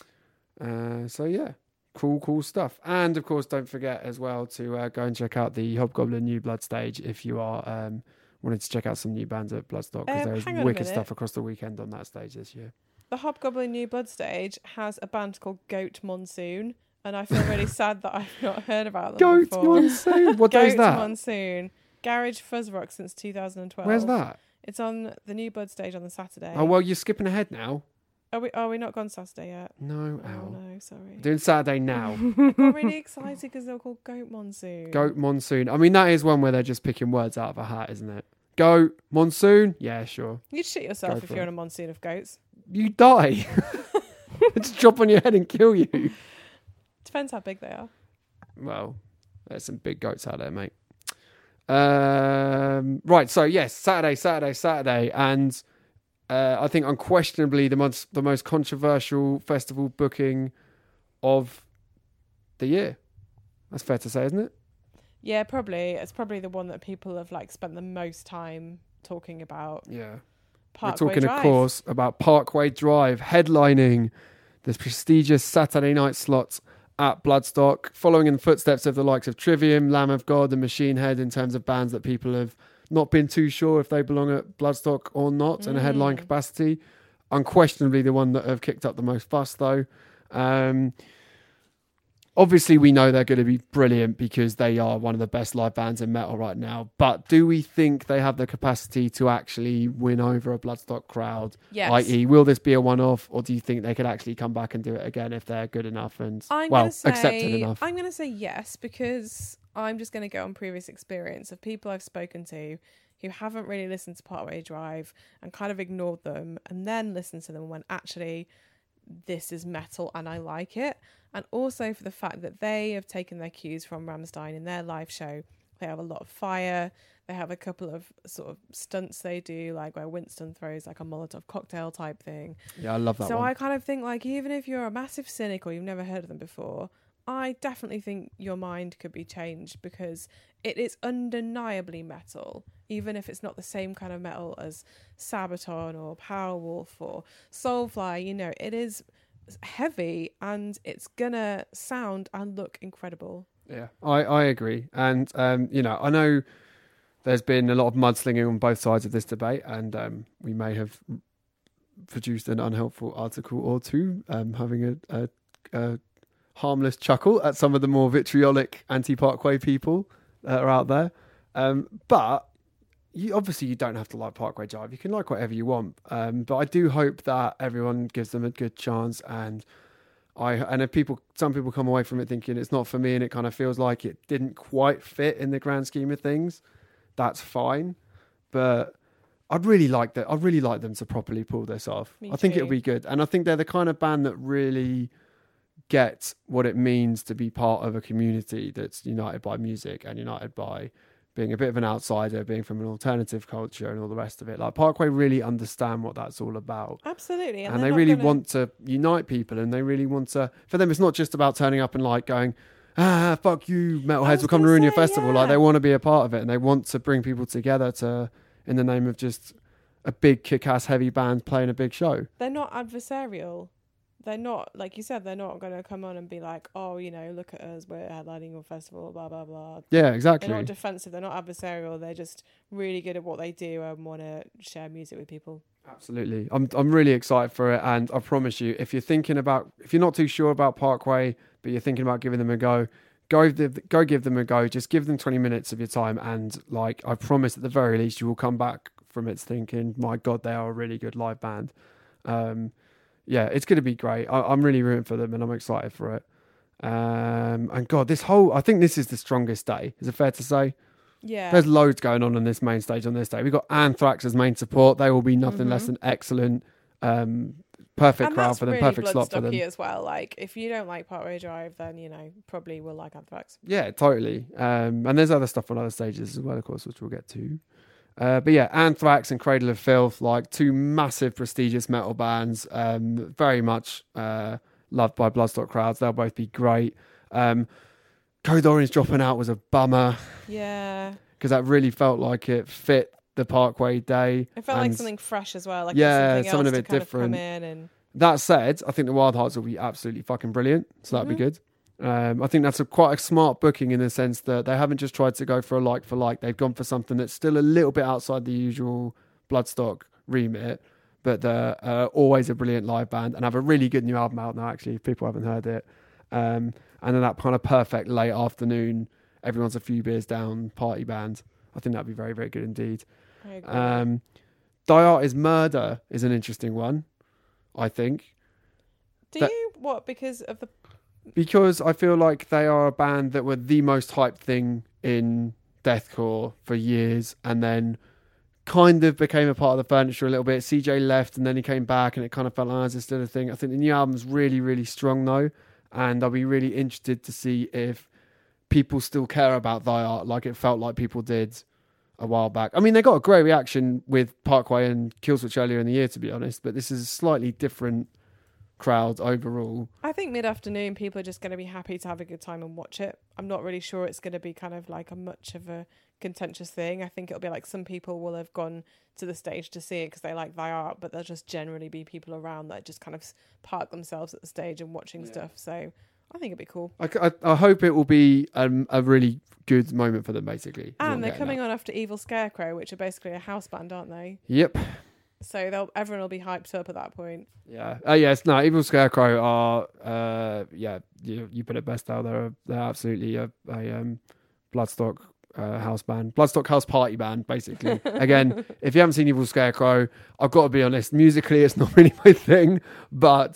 So yeah, cool stuff. And of course, don't forget as well to go and check out the Hobgoblin New Blood stage if you are wanting to check out some new bands at Bloodstock, because there's hang on a wicked minute. stuff across the weekend on that stage this year. The Hobgoblin New Blood stage has a band called Goat Monsoon, and I feel really sad that I've not heard about them Goat before. Monsoon. What day is Goat that? Monsoon. Garage Fuzz Rock since 2012. Where's that? It's on the New Blood stage on the Saturday. Oh well, you're skipping ahead now. Are we not gone Saturday yet? No, Oh ow. no, sorry. Doing Saturday now. I'm really excited because they're called Goat Monsoon. Goat Monsoon. I mean, that is one where they're just picking words out of a hat, isn't it? Goat Monsoon. Yeah, sure. You'd shit yourself Go if for you're it. in a monsoon of goats. You die. Just drop on your head and kill you. Depends how big they are. Well, there's some big goats out there, mate. Right, so yes, Saturday, and I think unquestionably the most controversial festival booking of the year. That's fair to say, isn't it? Yeah, probably. It's probably the one that people have like spent the most time talking about. Yeah. Parkway We're talking, Drive. of course, about Parkway Drive headlining the prestigious Saturday night slot at Bloodstock, following in the footsteps of the likes of Trivium, Lamb of God, and Machine Head in terms of bands that people have not been too sure if they belong at Bloodstock or not in a headline capacity. Unquestionably the one that have kicked up the most fuss, though. Obviously, we know they're going to be brilliant because they are one of the best live bands in metal right now. But do we think they have the capacity to actually win over a Bloodstock crowd? Yes. I.e., will this be a one-off, or do you think they could actually come back and do it again if they're good enough and accepted enough? I'm going to say yes, because I'm just going to go on previous experience of people I've spoken to who haven't really listened to Parkway Drive and kind of ignored them, and then listened to them when actually this is metal and I like it. And also for the fact that they have taken their cues from Rammstein in their live show. They have a lot of fire. They have a couple of sort of stunts they do, like where Winston throws like a Molotov cocktail type thing. Yeah, I love that So one. I kind of think like, even if you're a massive cynic or you've never heard of them before, I definitely think your mind could be changed, because it is undeniably metal, even if it's not the same kind of metal as Sabaton or Powerwolf or Soulfly. You know, it is heavy and it's gonna sound and look incredible. Yeah, I agree. And, I know there's been a lot of mudslinging on both sides of this debate, and we may have produced an unhelpful article or two, having a harmless chuckle at some of the more vitriolic anti-Parkway people that are out there. But you don't have to like Parkway Drive. You can like whatever you want. But I do hope that everyone gives them a good chance. And if some people come away from it thinking it's not for me, and it kind of feels like it didn't quite fit in the grand scheme of things, that's fine. But I'd really like them to properly pull this off. Me I think too. it'll be good. And I think they're the kind of band that really get what it means to be part of a community that's united by music and united by being a bit of an outsider, being from an alternative culture and all the rest of it. Like Parkway really understand what that's all about. Absolutely. And they really want to unite people, and they really want to, for them, it's not just about turning up and like going, fuck you, metalheads will come to ruin your festival. yeah. Like they want to be a part of it, and they want to bring people together in the name of just a big kick-ass heavy band playing a big show. They're not adversarial. they're not, like you said, they're not going to come on and be like, oh, you know, look at us, we're headlining your festival, blah, blah, blah. Yeah, exactly. They're not defensive, they're not adversarial, they're just really good at what they do and want to share music with people. Absolutely. I'm really excited for it, and I promise you, if you're not too sure about Parkway, but you're thinking about giving them a go give them a go. Just give them 20 minutes of your time, and like, I promise at the very least you will come back from it thinking, my God, they are a really good live band. Yeah, it's going to be great. I'm really rooting for them, and I'm excited for it. And God, I think this is the strongest day. Is it fair to say? Yeah. There's loads going on this main stage on this day. We've got Anthrax as main support. They will be nothing less than excellent. Perfect crowd for them. Really perfect slot for them. as well. Like, if you don't like Parkway Drive, then, you know, probably will like Anthrax. Yeah, totally. And there's other stuff on other stages as well, of course, which we'll get to. But yeah, Anthrax and Cradle of Filth, like two massive prestigious metal bands, very much loved by Bloodstock crowds. They'll both be great. Code Orange dropping out was a bummer. Yeah. Because that really felt like it fit the Parkway day. It felt like something fresh as well. Like something a bit different. Come in and... That said, I think the Wild Hearts will be absolutely fucking brilliant. So that'd be good. I think that's quite a smart booking in the sense that they haven't just tried to go for a like for like. They've gone for something that's still a little bit outside the usual Bloodstock remit, but they're always a brilliant live band and have a really good new album out now, actually, if people haven't heard it. And then that kind of perfect late afternoon, everyone's a few beers down party band. I think that'd be very, very good indeed. I agree. Die Art is Murder is an interesting one, I think. Because I feel like they are a band that were the most hyped thing in deathcore for years, and then kind of became a part of the furniture a little bit. CJ left and then he came back and it kind of felt like, is this still a thing? I think the new album's really, really strong though, and I'll be really interested to see if people still care about Die Art like it felt like people did a while back. I mean, they got a great reaction with Parkway and Killswitch earlier in the year, to be honest, but this is a slightly different crowd overall. I think mid-afternoon people are just going to be happy to have a good time and watch it. I'm not really sure it's going to be kind of like much of a contentious thing. I think it'll be like some people will have gone to the stage to see it because they like Die Art, but there'll just generally be people around that just kind of park themselves at the stage and watching stuff. So I think it'd be cool. I hope it will be a really good moment for them, basically. And they're coming on after Evil Scarecrow, which are basically a house band, aren't they? Yep. So everyone will be hyped up at that point. Yeah. Yes. No. Evil Scarecrow are. You put it best out. They're absolutely a Bloodstock house band, Bloodstock house party band, basically. Again, if you haven't seen Evil Scarecrow, I've got to be honest. Musically, it's not really my thing, but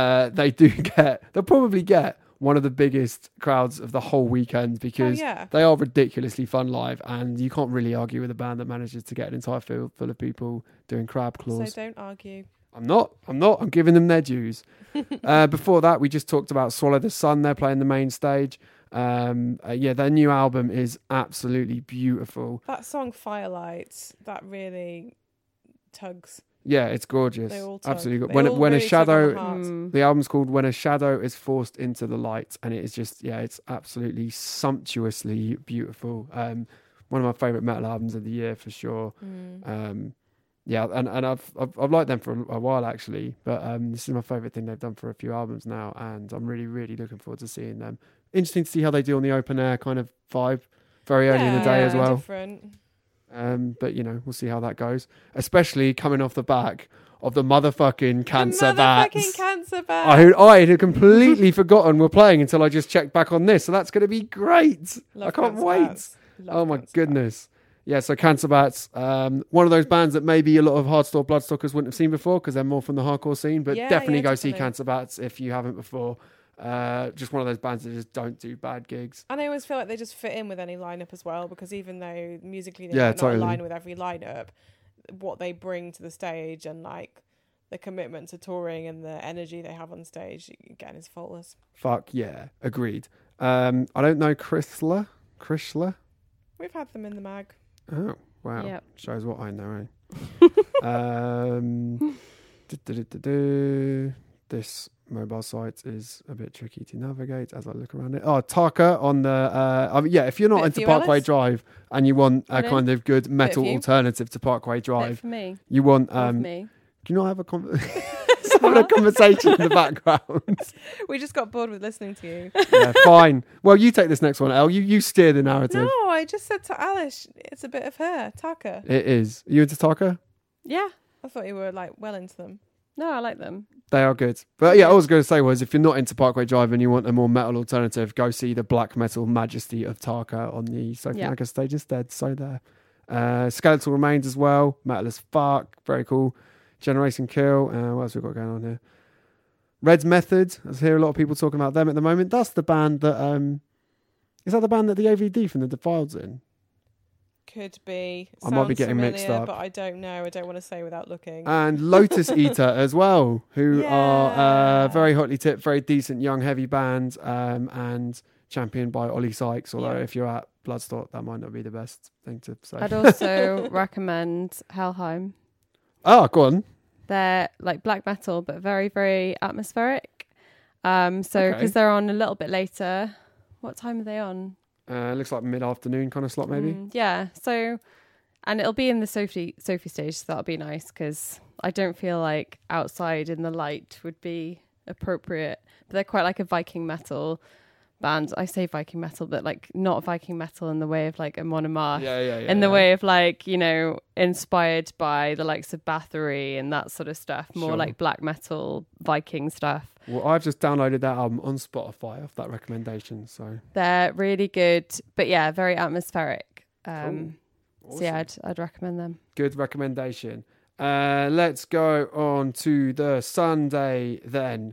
they'll probably get one of the biggest crowds of the whole weekend because they are ridiculously fun live, and you can't really argue with a band that manages to get an entire field full of people doing crab claws. So don't argue. I'm not. I'm giving them their dues. Before that, we just talked about Swallow the Sun. They're playing the main stage. Their new album is absolutely beautiful. That song Firelight, that really tugs. Yeah, it's gorgeous. They all tug. Absolutely good. When a shadow, the album's called When a Shadow is Forced into the Light, and it is just it's absolutely sumptuously beautiful. One of my favourite metal albums of the year for sure. And I've liked them for a while actually, but this is my favourite thing they've done for a few albums now, and I'm really, really looking forward to seeing them. Interesting to see how they do on the open air kind of vibe, very early in the day as well. Different. But we'll see how that goes, especially coming off the back of the motherfucking Cancer Bats. Cancer Bats. I had completely forgotten we're playing until I just checked back on this, so that's going to be great. I can't wait. Oh my goodness. Yeah, so Cancer Bats, one of those bands that maybe a lot of hardstore Bloodstockers wouldn't have seen before because they're more from the hardcore scene, but definitely go see Cancer Bats if you haven't before. Just one of those bands that just don't do bad gigs. And I always feel like they just fit in with any lineup as well, because even though musically they might not align with every lineup, what they bring to the stage and like the commitment to touring and the energy they have on stage, again, is faultless. Fuck yeah, agreed. I don't know Chrysler. We've had them in the mag. Oh wow, yep. Shows what I know. This mobile site is a bit tricky to navigate as I look around it. Oh, Taka on the if you're not into Parkway Drive and you want a kind of good metal alternative to Parkway Drive, for me. you want me. Can you not have a conversation? having a conversation in the background. We just got bored with listening to you. Yeah, fine. Well, you take this next one, Elle. You steer the narrative. No, I just said to Alice, it's a bit of her, Taka. It is. Are you into Taka? Yeah. I thought you were like well into them. No, I like them. They are good. But yeah, all I was going to say was if you're not into Parkway Drive and you want a more metal alternative, go see the black metal majesty of Taka on the Sophie Anchor stage instead. So there. Skeletal Remains as well. Metal as fuck. Very cool. Generation Kill. What else we got going on here? Red's Method. I hear a lot of people talking about them at the moment. That's the band that... is that the band that the AVD from the Defiled's in? Could be. I might be Sounds getting mixed familiar, up. but I don't know. I don't want to say without looking. And Lotus Eater as well, who are Yeah. very hotly tipped, very decent young heavy band, and championed by Ollie Sykes. Although if you're at Bloodstock, that might not be the best thing to say. I'd also recommend Helheim. Oh, go on. They're like black metal, but very, very atmospheric. So Okay. because they're on a little bit later. What time are they on? Looks like mid-afternoon kind of slot, maybe. Yeah. So, and it'll be in the Sophie stage, so that'll be nice because I don't feel like outside in the light would be appropriate. But they're quite like a Viking metal band. I say Viking metal, but like not Viking metal in the way of like a Amon Amarth. In the way of like, you know, inspired by the likes of Bathory and that sort of stuff. More Sure. like black metal Viking stuff. Well, I've just downloaded that album on Spotify off that recommendation. So They're really good, but yeah, very atmospheric. Cool. So yeah, I'd recommend them. good recommendation. Let's go on to the Sunday then.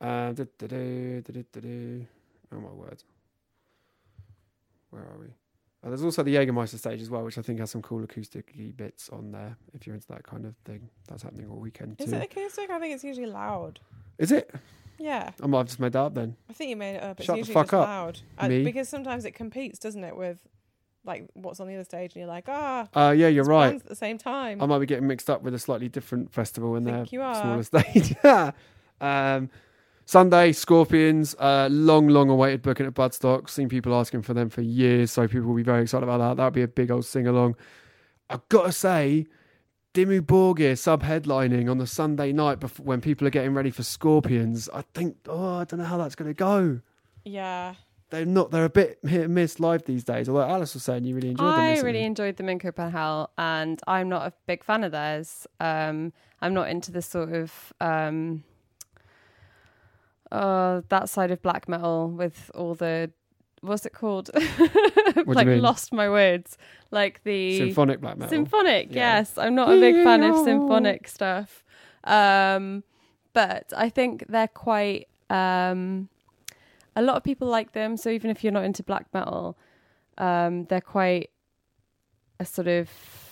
Oh my word. Where are we? There's also the Jägermeister stage as well, which I think has some cool acoustic bits on there. If you're into that kind of thing, that's happening all weekend too. Is it acoustic? I think it's usually loud. Is it? Yeah. I might have just made that up then. I think you made it up. It's Shut the usually fuck just up, loud. me. Because sometimes it competes, doesn't it, with like what's on the other stage, and you're like, Yeah, you're it's right. bands at the same time. I might be getting mixed up with a slightly different festival in their think you are. smaller stage. Sunday, Scorpions, long awaited booking at Bloodstock. Seen people asking for them for years, so people will be very excited about that. That'll be a big old sing along. I've got to say, Dimmu Borgir sub-headlining on the Sunday night before, when people are getting ready for Scorpions. I think, I don't know how that's going to go. Yeah. They're a bit hit and miss live these days. Although Alice was saying you really enjoyed them I recently. really enjoyed them in Copenhagen, and I'm not a big fan of theirs. I'm not into the sort of that side of black metal with all the what's it called? What like do you mean? lost my words. Like the Symphonic black metal. Symphonic, Yeah. yes. I'm not a big fan of symphonic stuff. But I think they're quite a lot of people like them, so even if you're not into black metal, they're quite a sort of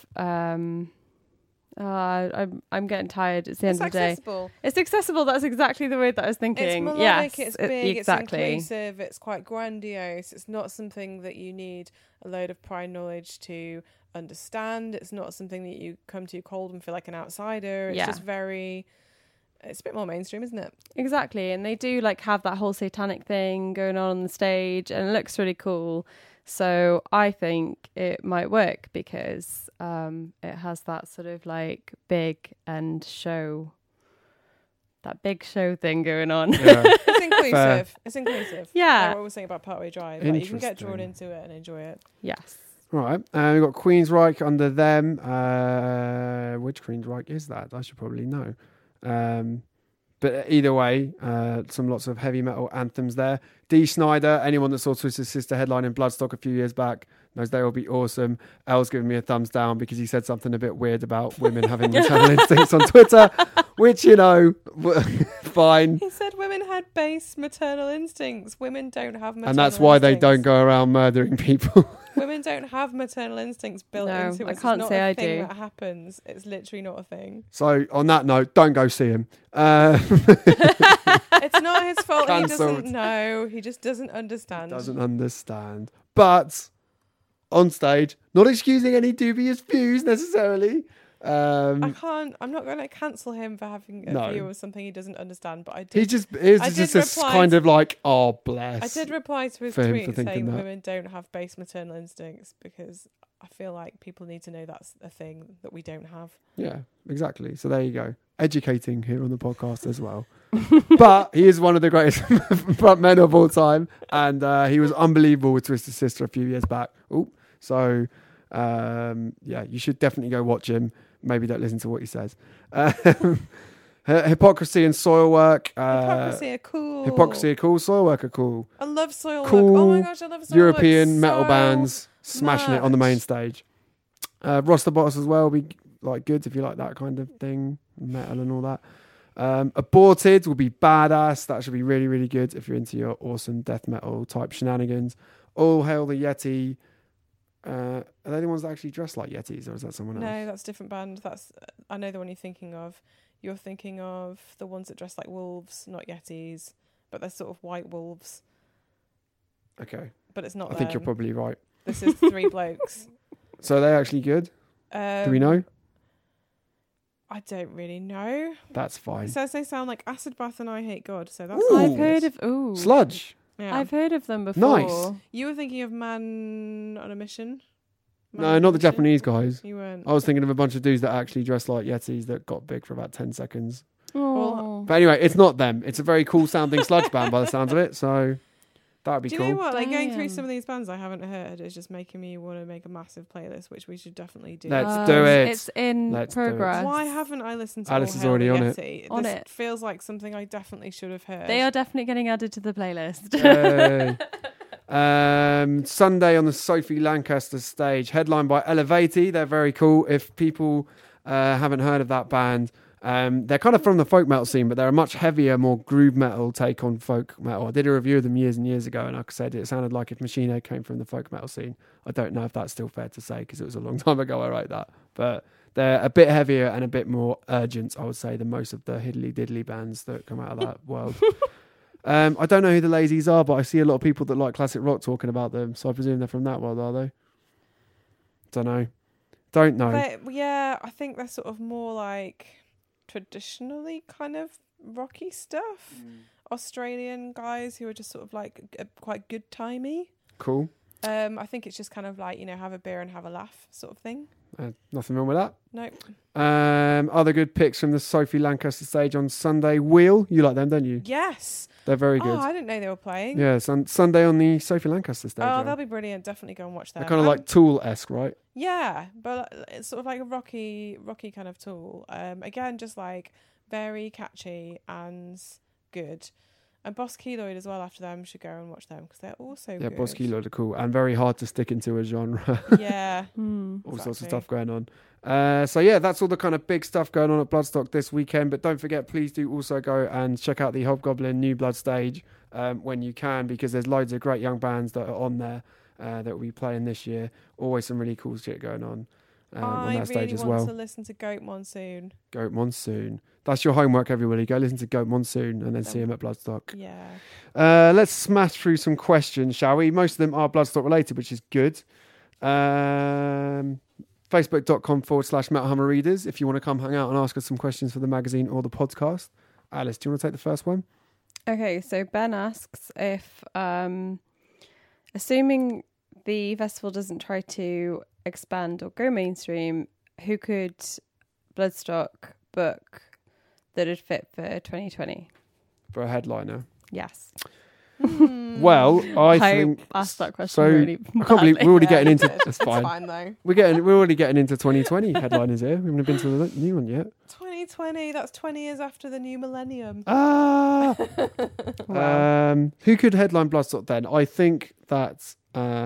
I'm getting tired. It's the end of the day. Accessible. It's accessible. That's exactly the word that I was thinking. It's melodic, yes, it's big, exactly. it's inclusive, it's quite grandiose. It's not something that you need a load of prior knowledge to understand. It's not something that you come to cold and feel like an outsider. It's just very... It's a bit more mainstream, isn't it? Exactly. And they do like have that whole satanic thing going on the stage, and it looks really cool. So I think it might work because it has that sort of like big show thing going on. Yeah. It's inclusive. It's inclusive. Yeah. Like what we were saying about Partway Drive. Like you can get drawn Interesting. into it and enjoy it. Yes. All right. We've got Queensryche under them. Which Queensryche is that? I should probably know. But either way, lots of heavy metal anthems there. Dee Snider, anyone that saw Twisted Sister headline in Bloodstock a few years back knows they will be awesome. Elle's giving me a thumbs down because he said something a bit weird about women having maternal instincts on Twitter, which, fine. He said women had base maternal instincts. Women don't have maternal And that's why they don't instincts. go around murdering people. Women don't have maternal instincts built No, into us. I It's can't not say a I thing do. that happens. It's literally not a thing. So on that note, don't go see him. It's not his fault. He Cancelled. doesn't know. He just doesn't understand. Doesn't understand. But on stage, not excusing any dubious views necessarily. I'm not going to cancel him for having a No. view of something he doesn't understand. But I He did. just is I just did this reply kind to- of like, oh bless. I did reply to his for him for tweet thinking saying that. women don't have base maternal instincts because I feel like people need to know that's a thing that we don't have. Yeah, exactly. So there you go. Educating here on the podcast as well. But he is one of the greatest front men of all time. And he was unbelievable with Twisted Sister a few years back. So you should definitely go watch him. Maybe don't listen to what he says. Hypocrisy and Soilwork. Hypocrisy are cool. Hypocrisy are cool. Soilwork are cool. I love Soilwork. Cool Oh my gosh, I love Soilwork. European metal so bands smashing it on the much. main stage. Roster Boss as well will be like good if you like that kind of thing, metal and all that. Aborted will be badass. That should be really, really good if you're into your awesome death metal type shenanigans. All Hail the Yeti. Are they the ones that actually dress like Yetis, or is that someone else? No, that's a different band. I know the one you're thinking of. You're thinking of the ones that dress like wolves, not Yetis, but they're sort of white wolves. Okay. But it's not I think you're them. probably right. This is three blokes. So are they actually good? Do we know? I don't really know. That's fine. It says they sound like Acid Bath and I Hate God, so that's Ooh. I've heard of Sludge. Yeah. I've heard of them before. Nice. You were thinking of Man on a Mission? Man No, on a not the Mission? Japanese guys. You weren't. I was thinking of a bunch of dudes that actually dress like Yetis that got big for about 10 seconds. Oh. But anyway, it's not them. It's a very cool sounding sludge band by the sounds of it. So that would be Do you cool. know what? Like going through Damn. some of these bands I haven't heard is just making me want to make a massive playlist, which we should definitely do. Let's do it. It's in Let's do it. progress. Why haven't I listened to Alice All is Hail already the on it. Yeti? On This it. feels like something I definitely should have heard. They are definitely getting added to the playlist. Hey. Sunday on the Sophie Lancaster stage, headlined by Elevati. They're very cool. If people haven't heard of that band, they're kind of from the folk metal scene, but they're a much heavier, more groove metal take on folk metal. I did a review of them years and years ago, and like I said, it sounded like if Machine Head came from the folk metal scene. I don't know if that's still fair to say because it was a long time ago I wrote that, but they're a bit heavier and a bit more urgent, I would say, than most of the hiddly diddly bands that come out of that world. I don't know who the Lazies are, but I see a lot of people that like classic rock talking about them, so I presume they're from that world, are they? Don't know. Yeah, I think they're sort of more like traditionally kind of rocky stuff. Australian guys who are just sort of like quite good timey. Cool. I think it's just kind of like, have a beer and have a laugh sort of thing. Nothing wrong with that. Nope. Other good picks from the Sophie Lancaster stage on Sunday. Wheel, you like them, don't you? Yes. They're very good. Oh, I didn't know they were playing. Yeah, Sunday on the Sophie Lancaster stage. Oh, yeah. they'll be brilliant. Definitely go and watch them. They're kind of like Tool-esque, right? Yeah, but it's sort of like a rocky kind of Tool. Again, just like very catchy and good. And Boss Keloid as well after them should go and watch them because they're also Yeah, good. Boss Keloid are cool and very hard to stick into a genre. Yeah. All sorts of Exactly. stuff going on. So yeah, that's all the kind of big stuff going on at Bloodstock this weekend. But don't forget, please do also go and check out the Hobgoblin New Blood stage when you can, because there's loads of great young bands that are on there that will be playing this year. Always some really cool shit going on I that stage really as want well. to listen to Goat Monsoon. Goat Monsoon. That's your homework, everybody. Go listen to Goat Monsoon and then see him at Bloodstock. Yeah. Let's smash through some questions, shall we? Most of them are Bloodstock related, which is good. Facebook.com/Metal Hammer Readers if you want to come hang out and ask us some questions for the magazine or the podcast. Alice, do you want to take the first one? Okay, so Ben asks if, assuming the festival doesn't try to expand or go mainstream, who could Bloodstock book that would fit for 2020? For a headliner. Yes. Well, I think asked that question so. really I can't believe we're already Yeah, getting into. it's It's fine. fine though. We're already getting into 2020 headliners here. We haven't been to the new one yet. 2020, that's 20 years after the new millennium. Ah. Wow. Who could headline Bloodstock then? I think that.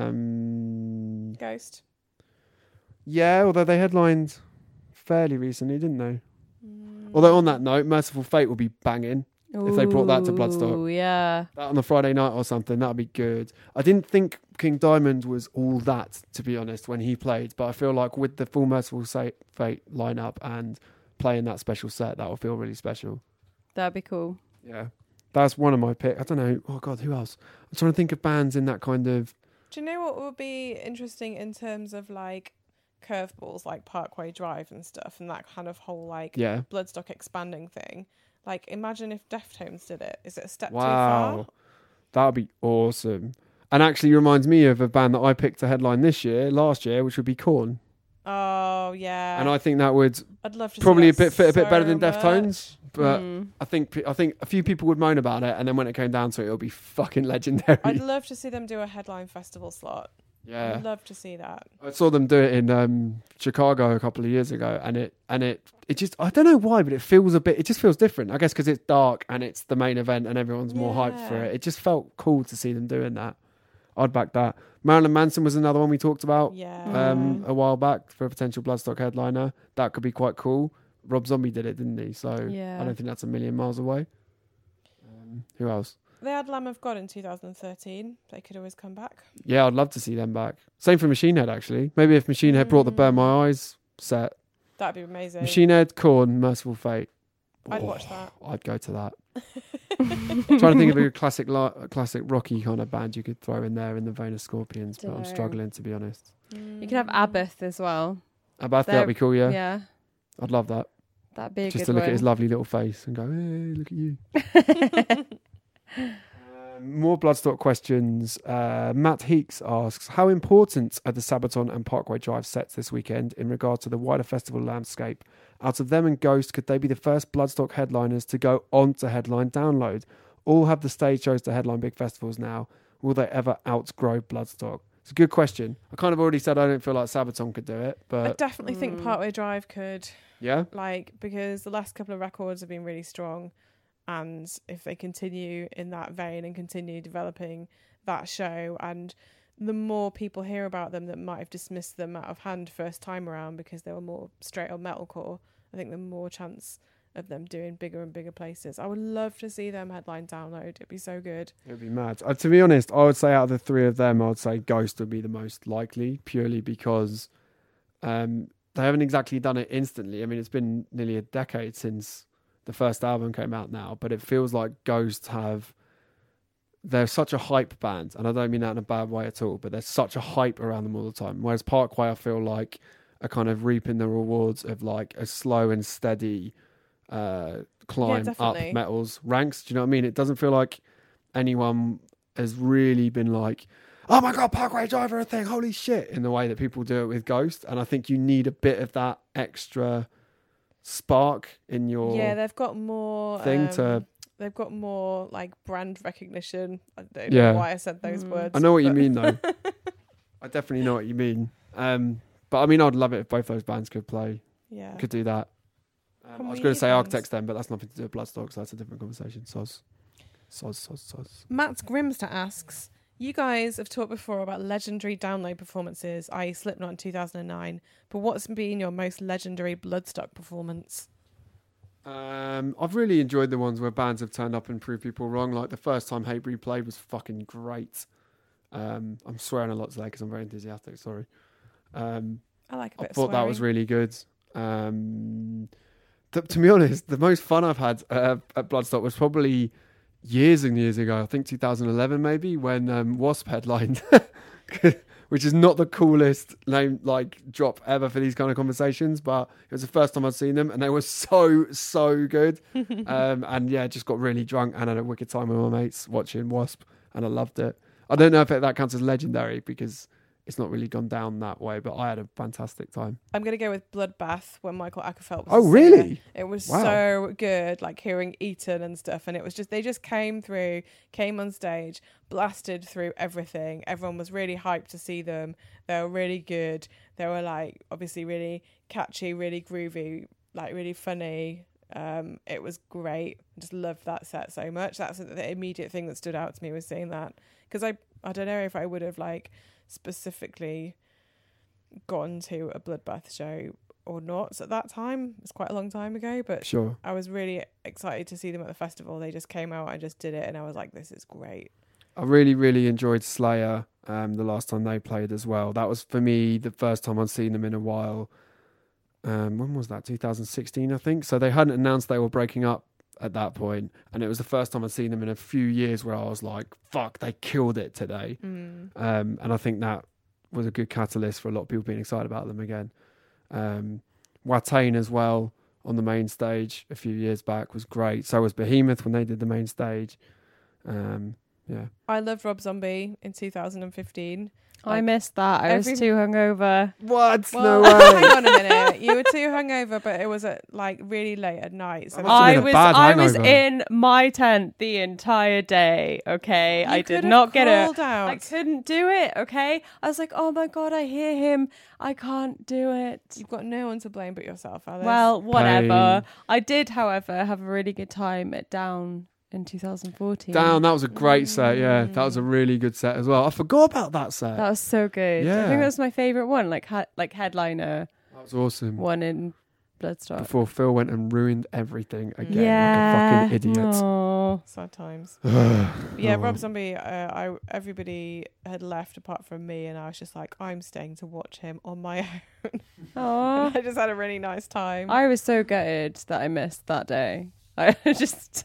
Ghost. Yeah, although they headlined fairly recently, didn't they? Although on that note, Merciful Fate will be banging if they brought that to Bloodstock. Ooh, yeah. That on the Friday night or something, that'd be good. I didn't think King Diamond was all that, to be honest, when he played, but I feel like with the full Merciful Fate lineup and playing that special set, that will feel really special. That'd be cool. Yeah, that's one of my picks. I don't know. Oh God, who else? I'm trying to think of bands in that kind of. Do you know what would be interesting in terms of like curveballs, like Parkway Drive and stuff, and that kind of whole like Yeah. Bloodstock expanding thing? Like, imagine if Deftones did it. Is it a step too Wow, far? that would be awesome. And actually reminds me of a band that I picked to headline last year, which would be Korn. Oh yeah. And I think that would I'd love to probably see that fit a bit better so than Deftones. But Mm. I think a few people would moan about it, and then when it came down to it, it'll be fucking legendary. I'd love to see them do a headline festival slot. Yeah, I'd love to see that. I saw them do it in Chicago a couple of years ago, and it just, I don't know why, but it just feels different. I guess because it's dark and it's the main event and everyone's more hyped for Yeah. it. It just felt cool to see them doing that. I'd back that. Marilyn Manson was another one we talked about Yeah. a while back for a potential Bloodstock headliner. That could be quite cool. Rob Zombie did it, didn't he? So Yeah. I don't think that's a million miles away. Who else? They had Lamb of God in 2013. They could always come back. Yeah, I'd love to see them back. Same for Machine Head, actually. Maybe if Machine Head brought the Burn My Eyes set. That'd be amazing. Machine Head, Korn, Merciful Fate. I'd watch that. I'd go to that. Trying to think of a classic rocky kind of band you could throw in there in the vein of Scorpions, but I'm Dunno. struggling, to be honest. You could have Abbott as well. Abath, that'd be cool, yeah. Yeah. I'd love that. That'd be a Just good to look one. at his lovely little face and go, hey, look at you. More Bloodstock questions. Matt Heeks asks, how important are the Sabaton and Parkway Drive sets this weekend in regard to the wider festival landscape? Out of them and Ghost, could they be the first Bloodstock headliners to go on to headline Download? All have the stage shows to headline big festivals now. Will they ever outgrow Bloodstock? It's a good question. I kind of already said I don't feel like Sabaton could do it, I but definitely think Partway Drive could, yeah. because the last couple of records have been really strong, and if they continue in that vein and continue developing that show, and the more people hear about them that might have dismissed them out of hand first time around because they were more straight on metalcore, I think the more chance of them doing bigger and bigger places. I would love to see them headline Download. It'd be so good. It'd be mad. To be honest, I would say out of the three of them, I would say Ghost would be the most likely, purely because they haven't exactly done it instantly. I mean, it's been nearly a decade since the first album came out now, but it feels like Ghost they're such a hype band, and I don't mean that in a bad way at all, but there's such a hype around them all the time. Whereas Parkway, I feel like, are kind of reaping the rewards of like a slow and steady climb up definitely. metal's ranks. Do you know what I mean? It doesn't feel like anyone has really been like, oh my god, Parkway Drive are a thing, holy shit, in the way that people do it with Ghost. And I think you need a bit of that extra spark in your they've got more they've got more like brand recognition. I don't know why I said those words. I know what you mean though. I definitely know what you mean. But I mean, I'd love it if both those bands could do that. I was going to say Architects then, but that's nothing to do with Bloodstock, so that's a different conversation. Soz. Matt Grimster asks, you guys have talked before about legendary Download performances, i.e. Slipknot in 2009, but what's been your most legendary Bloodstock performance? I've really enjoyed the ones where bands have turned up and proved people wrong. Like the first time Hatebreed played was fucking great. I'm swearing a lot today because I'm very enthusiastic, sorry. I like a bit I of thought that was swearing. really good. To be honest, the most fun I've had at Bloodstock was probably years and years ago. I think 2011 maybe, when Wasp headlined, which is not the coolest name drop ever for these kind of conversations, but it was the first time I'd seen them, and they were so good. And yeah, just got really drunk and had a wicked time with my mates watching Wasp, and I loved it. I don't know if that counts as legendary because it's not really gone down that way, but I had a fantastic time. I'm going to go with Bloodbath when Michael Ackerfeld was Oh, the really? singer. It was Wow. so good, like hearing Eton and stuff, and it was just, they just came on stage, blasted through everything. Everyone was really hyped to see them. They were really good. They were like obviously really catchy, really groovy, like really funny. It was great. I just loved that set so much. That's the immediate thing that stood out to me, was seeing that, because I don't know if I would have like specifically gone to a Bloodbath show or not at that time. It's quite a long time ago, but Sure. I was really excited to see them at the festival. They just came out and just did it, and I was like, this is great. I really, really enjoyed Slayer the last time they played as well. That was, for me, the first time I'd seen them in a while. When was that? 2016, I think. So they hadn't announced they were breaking up at that point, and it was the first time I'd seen them in a few years where I was like, fuck, they killed it today. And I think that was a good catalyst for a lot of people being excited about them again. Watain as well on the main stage a few years back was great. So was Behemoth when they did the main stage. Yeah. I loved Rob Zombie in 2015. I missed that. I was every- too hungover. What? Well, No way. hang on a minute. You were too hungover, but it was at like really late at night. So Must have been a bad I was hangover. in my tent the entire day. Okay, I did could have not get it. crawled out. I couldn't do it. Okay, I was like, oh my god, I hear him. I can't do it. You've got no one to blame but yourself, Alice. Well, whatever. Pain. I did, however, have a really good time at Down in 2014. Down, that was a great set. Yeah, that was a really good set as well. I forgot about that set. That was so good. I Yeah. think that was my favorite one. Like headliner That was awesome. one in Bloodstock. Before Phil went and ruined everything again, Yeah. like a fucking idiot. Aw. Sad times. Oh, Yeah, well. Rob Zombie. Everybody had left apart from me, and I was just like, I'm staying to watch him on my own. Aw. I just had a really nice time. I was so gutted that I missed that day. I just.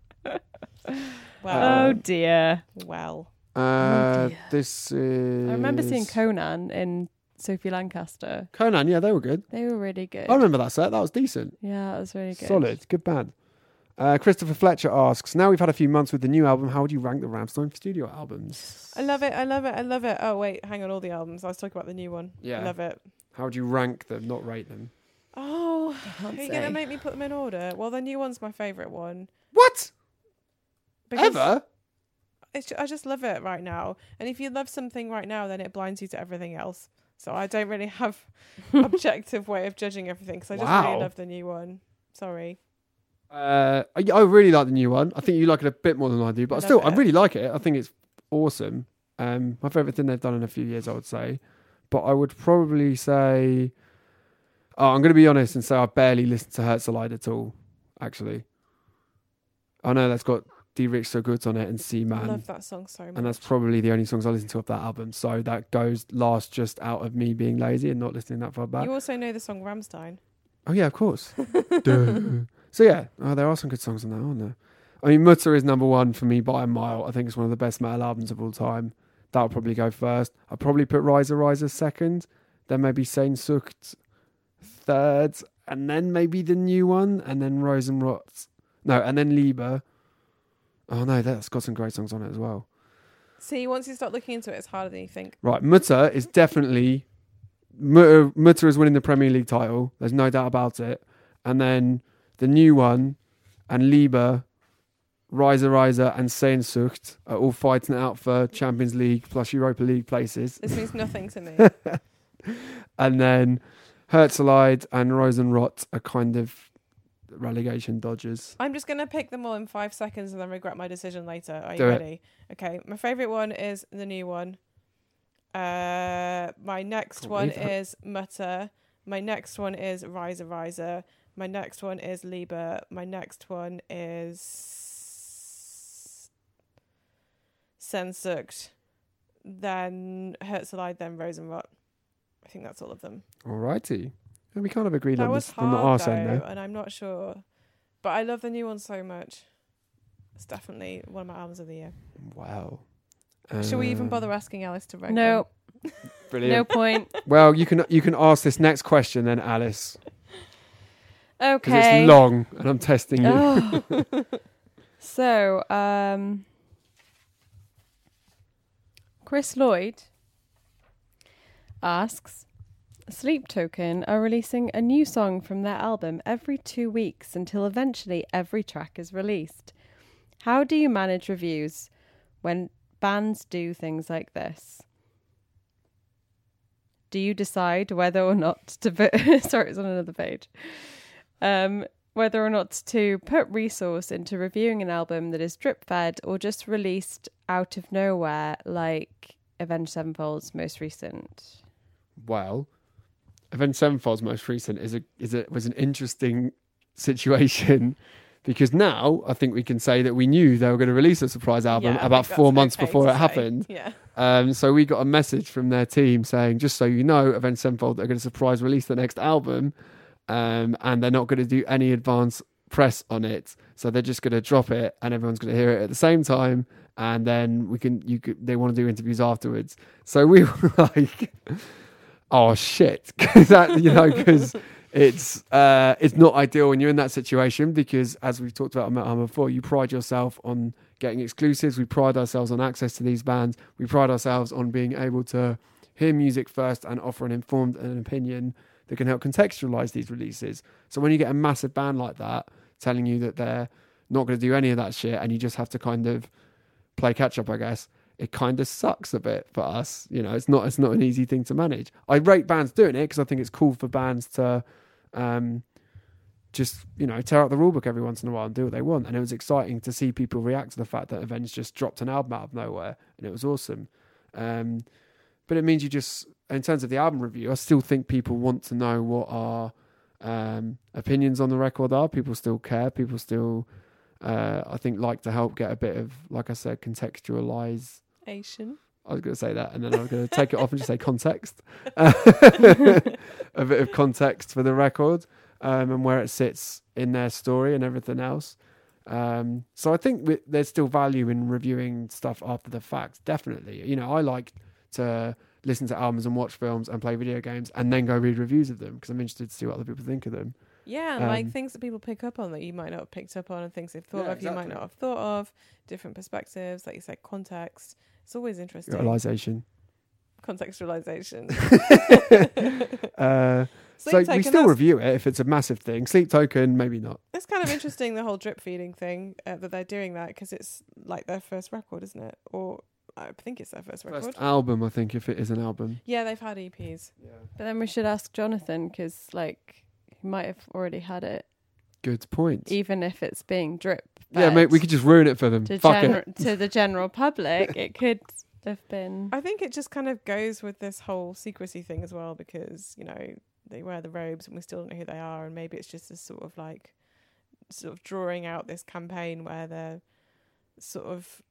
well, Oh dear. well. dear. This is. I remember seeing Conan in Sophie Lancaster. Conan. Yeah, they were good. They were really good. I remember that set. That was decent. Yeah, it was really good. Solid. Good band. Christopher Fletcher asks, now we've had a few months with the new album, how would you rank the Rammstein studio albums? I love it. I love it. I love it. Oh wait, hang on. All the albums. I was talking about the new one. Yeah. I love it. How would you rank them, not rate them? Oh, can't are you say. gonna make me put them in order? Well, the new one's my favourite one. What? Because Ever? I just love it right now. And if you love something right now, then it blinds you to everything else. So I don't really have objective way of judging everything because I just Wow. really love the new one. Sorry. I really like the new one. I think you like it a bit more than I do, but I still, love I it. really like it. I think it's awesome. My favourite thing they've done in a few years, I would say. But I would probably say... Oh, I'm going to be honest and say I barely listened to Herzeleid at all, actually. I know that's got Die Rich So Good on it and I Seaman. love that song so much. And that's probably the only songs I listen to off that album. So that goes last just out of me being lazy and not listening that far back. You also know the song Rammstein. Oh, yeah, of course. Duh. So, yeah, there are some good songs on that, aren't there? I mean, Mutter is number one for me by a mile. I think it's one of the best metal albums of all time. That would probably go first. I'd probably put Riser second. Then maybe Sehnsucht third. And then maybe the new one. And then Rosenrot. No, and then Liebe. Oh, no, that's got some great songs on it as well. See, once you start looking into it, it's harder than you think. Right, Mutter is definitely... Mutter is winning the Premier League title. There's no doubt about it. And then the new one and Liebe, Riser and Sehnsucht are all fighting it out for Champions League plus Europa League places. This means nothing to me. And then Herzeleid and Rosenrot are kind of relegation dodgers. I'm just going to pick them all in 5 seconds and then regret my decision later. Are you Do it. ready? Okay, my favourite one is the new one. My next Can't one believe that. is Mutter. My next one is Riser. My next one is Liebe. My next one is Sehnsucht. Then Herzeleid, then Rosenrot. I think that's all of them. Alrighty. And we kind of agreed That on was this from the hard arse though, end there. and I'm not sure. But I love the new one so much. It's definitely one of my albums of the year. Wow. Should we even bother asking Alice to rank No, Brilliant. no point. Well, you can ask this next question then, Alice, because Okay. it's long and I'm testing you. Oh. So, Chris Lloyd asks, Sleep Token are releasing a new song from their album every 2 weeks until eventually every track is released. How do you manage reviews when bands do things like this? Do you decide whether or not to put... Sorry, it's on another page. Whether or not to put resource into reviewing an album that is drip-fed or just released out of nowhere, like Avenged Sevenfold's most recent? Well, Avenged Sevenfold's most recent was an interesting situation because now I think we can say that we knew they were going to release a surprise album Yeah, I about think 4 that's months okay before to it say. happened. Yeah. So we got a message from their team saying, just so you know, Avenged Sevenfold are going to surprise release the next album, and they're not going to do any advance press on it. So they're just going to drop it, and everyone's going to hear it at the same time, and then they want to do interviews afterwards. So we were like, oh shit, because it's not ideal when you're in that situation, because as we've talked about on Metal Hammer before, you pride yourself on getting exclusives. We pride ourselves on access to these bands. We pride ourselves on being able to hear music first and offer an informed an opinion that can help contextualize these releases. So when you get a massive band like that telling you that they're not going to do any of that shit and you just have to kind of play catch up, I guess, it kind of sucks a bit for us. You know, it's not an easy thing to manage. I rate bands doing it because I think it's cool for bands to just, you know, tear out the rulebook every once in a while and do what they want. And it was exciting to see people react to the fact that Avenged just dropped an album out of nowhere, and it was awesome. But it means you just, in terms of the album review, I still think people want to know what our opinions on the record are. People still care. People still, I think, like to help get a bit of, like I said, contextualize. Asian. I was going to say that, and then I was going to take it off and just say context. A bit of context for the record, and where it sits in their story and everything else. So I think there's still value in reviewing stuff after the fact, definitely. You know, I like to listen to albums and watch films and play video games and then go read reviews of them because I'm interested to see what other people think of them. Yeah, and like things that people pick up on that you might not have picked up on, and things they've thought of you might not have thought of, different perspectives, like you said, context. It's always interesting. Realization. Contextualization. So we still review it if it's a massive thing. Sleep Token, maybe not. It's kind of interesting, the whole drip feeding thing, that they're doing that because it's like their first record, isn't it? Or I think it's their first record. First album, I think, if it is an album. Yeah, they've had EPs. Yeah. But then we should ask Jonathan because, like, he might have already had it. Good point. Even if it's being drip. Yeah, mate, we could just ruin it for them. Fuck it. To the general public, it could have been. I think it just kind of goes with this whole secrecy thing as well because, you know, they wear the robes and we still don't know who they are, and maybe it's just this sort of drawing out this campaign where they're sort of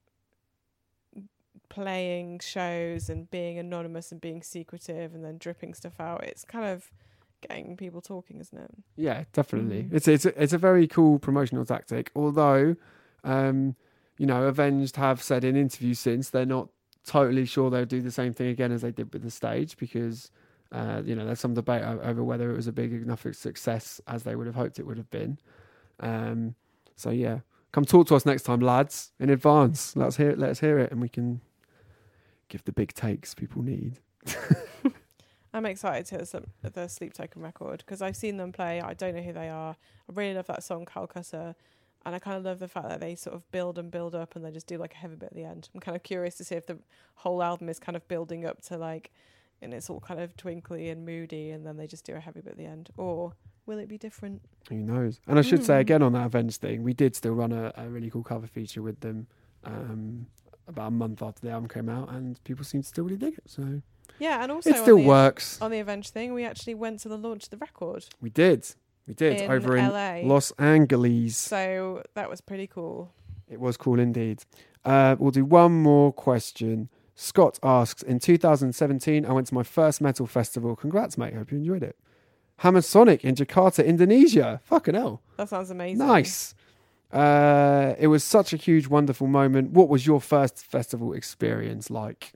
playing shows and being anonymous and being secretive and then dripping stuff out. It's kind of getting people talking, isn't it? Yeah, definitely. It's a very cool promotional tactic. Although, you know, Avenged have said in interviews since they're not totally sure they'll do the same thing again as they did with the stage because, you know, there's some debate over whether it was a big enough success as they would have hoped it would have been. So yeah, come talk to us next time, lads, in advance. Let us hear it, and we can give the big takes people need. I'm excited to hear the Sleep Token record because I've seen them play. I don't know who they are. I really love that song Calcutta, and I kind of love the fact that they sort of build and build up and they just do like a heavy bit at the end. I'm kind of curious to see if the whole album is kind of building up to like, and it's all kind of twinkly and moody, and then they just do a heavy bit at the end, or will it be different? Who knows? And I should say again on that Avenged thing, we did still run a really cool cover feature with them about a month after the album came out, and people seem to still really dig it. So yeah, and also it still works. On the Avenged thing, we actually went to the launch of the record. We did in over LA. in Los Angeles. So that was pretty cool. It was cool indeed. We'll do one more question. Scott asks, in 2017, I went to my first metal festival. Congrats, mate. Hope you enjoyed it. Hammer Sonic in Jakarta, Indonesia. Fucking hell. That sounds amazing. Nice. It was such a huge, wonderful moment. What was your first festival experience like?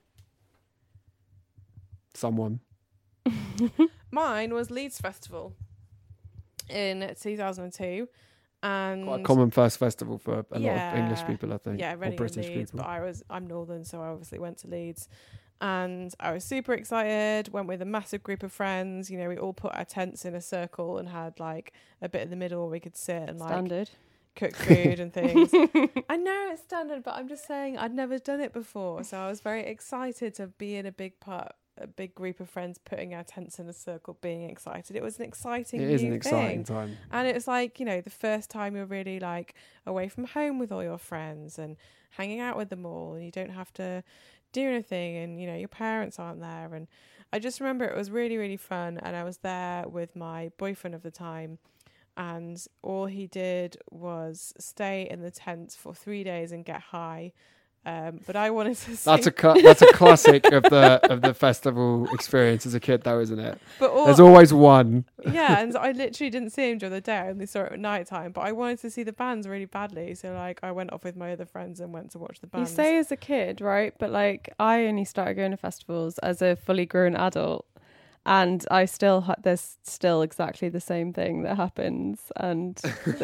Someone. Mine was Leeds Festival in 2002. And quite a common first festival for a lot of English people, I think. Yeah, Reading or British and Leeds, people. but I'm Northern, so I obviously went to Leeds. And I was super excited, went with a massive group of friends. You know, we all put our tents in a circle and had like a bit in the middle where we could sit and like cook food and things. I know it's standard, but I'm just saying I'd never done it before. So I was very excited to be in a big group of friends putting our tents in a circle, being excited. It was an exciting new thing. It is an exciting time. And it was like, you know, the first time you're really like away from home with all your friends and hanging out with them all, and you don't have to do anything, and, you know, your parents aren't there. And I just remember it was really, really fun. And I was there with my boyfriend of the time, and all he did was stay in the tent for 3 days and get high. But I wanted to sing. That's a classic of the festival experience as a kid, though, isn't it? But there's always one. Yeah, and I literally didn't see him during the day. I only saw it at night time. But I wanted to see the bands really badly, so like I went off with my other friends and went to watch the bands. You say as a kid, right? But like I only started going to festivals as a fully grown adult, And I still there's still exactly the same thing that happens, and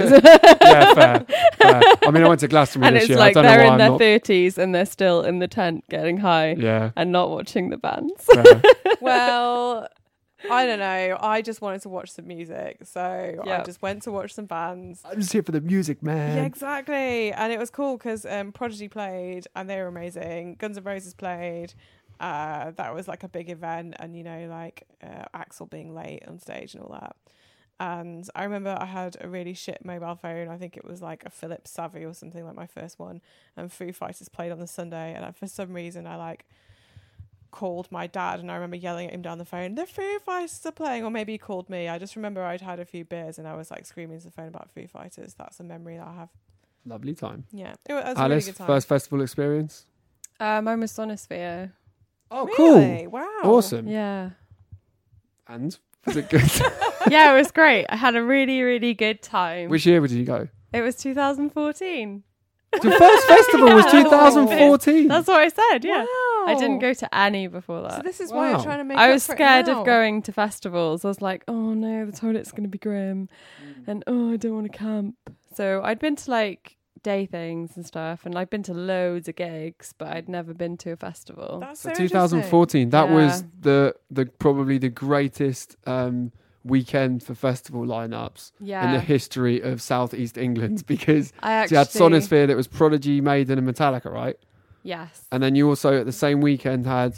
Yeah, fair. I mean, I went to Glastonbury and this it's year. like I don't know they're why in their I'm not. 30s and they're still in the tent getting high Yeah. and not watching the bands. fair. Well, I don't know. I just wanted to watch some music, so I Yeah. just went to watch some bands. I'm just here for the music, man. Yeah, exactly. And it was cool because Prodigy played and they were amazing. Guns N' Roses played. That was like a big event, and Axel being late on stage and all that. And I remember I had a really shit mobile phone. I think it was like a Philips Savvy or something, like my first one. And Foo Fighters played on the Sunday, and for some reason I called my dad, and I remember yelling at him down the phone, "The Foo Fighters are playing," or maybe he called me. I just remember I'd had a few beers and I was screaming into the phone about Foo Fighters. That's a memory that I have. Lovely time. Yeah, it was a Alice, really good time. first festival experience? Mine was Sonosphere. Oh, Really? Wow. Awesome. Yeah. And was it good? Yeah, it was great. I had a really, really good time. Which year did you go? It was 2014. Your first festival was Yeah. 2014. That's what I said, yeah. Wow. I didn't go to any before that. So this is why Wow. I'm trying to make. I up was for it scared now. of going to festivals. I was like, oh no, the toilet's going to be grim. And I don't want to camp. So I'd been to day things and stuff, and I'd been to loads of gigs, but I'd never been to a festival. That's So so 2014, that Yeah. was the probably the greatest weekend for festival lineups in the Yeah. history of Southeast England, because I you actually... had Sonosphere that was Prodigy, Maiden and Metallica, right? Yes. And then you also at the same weekend had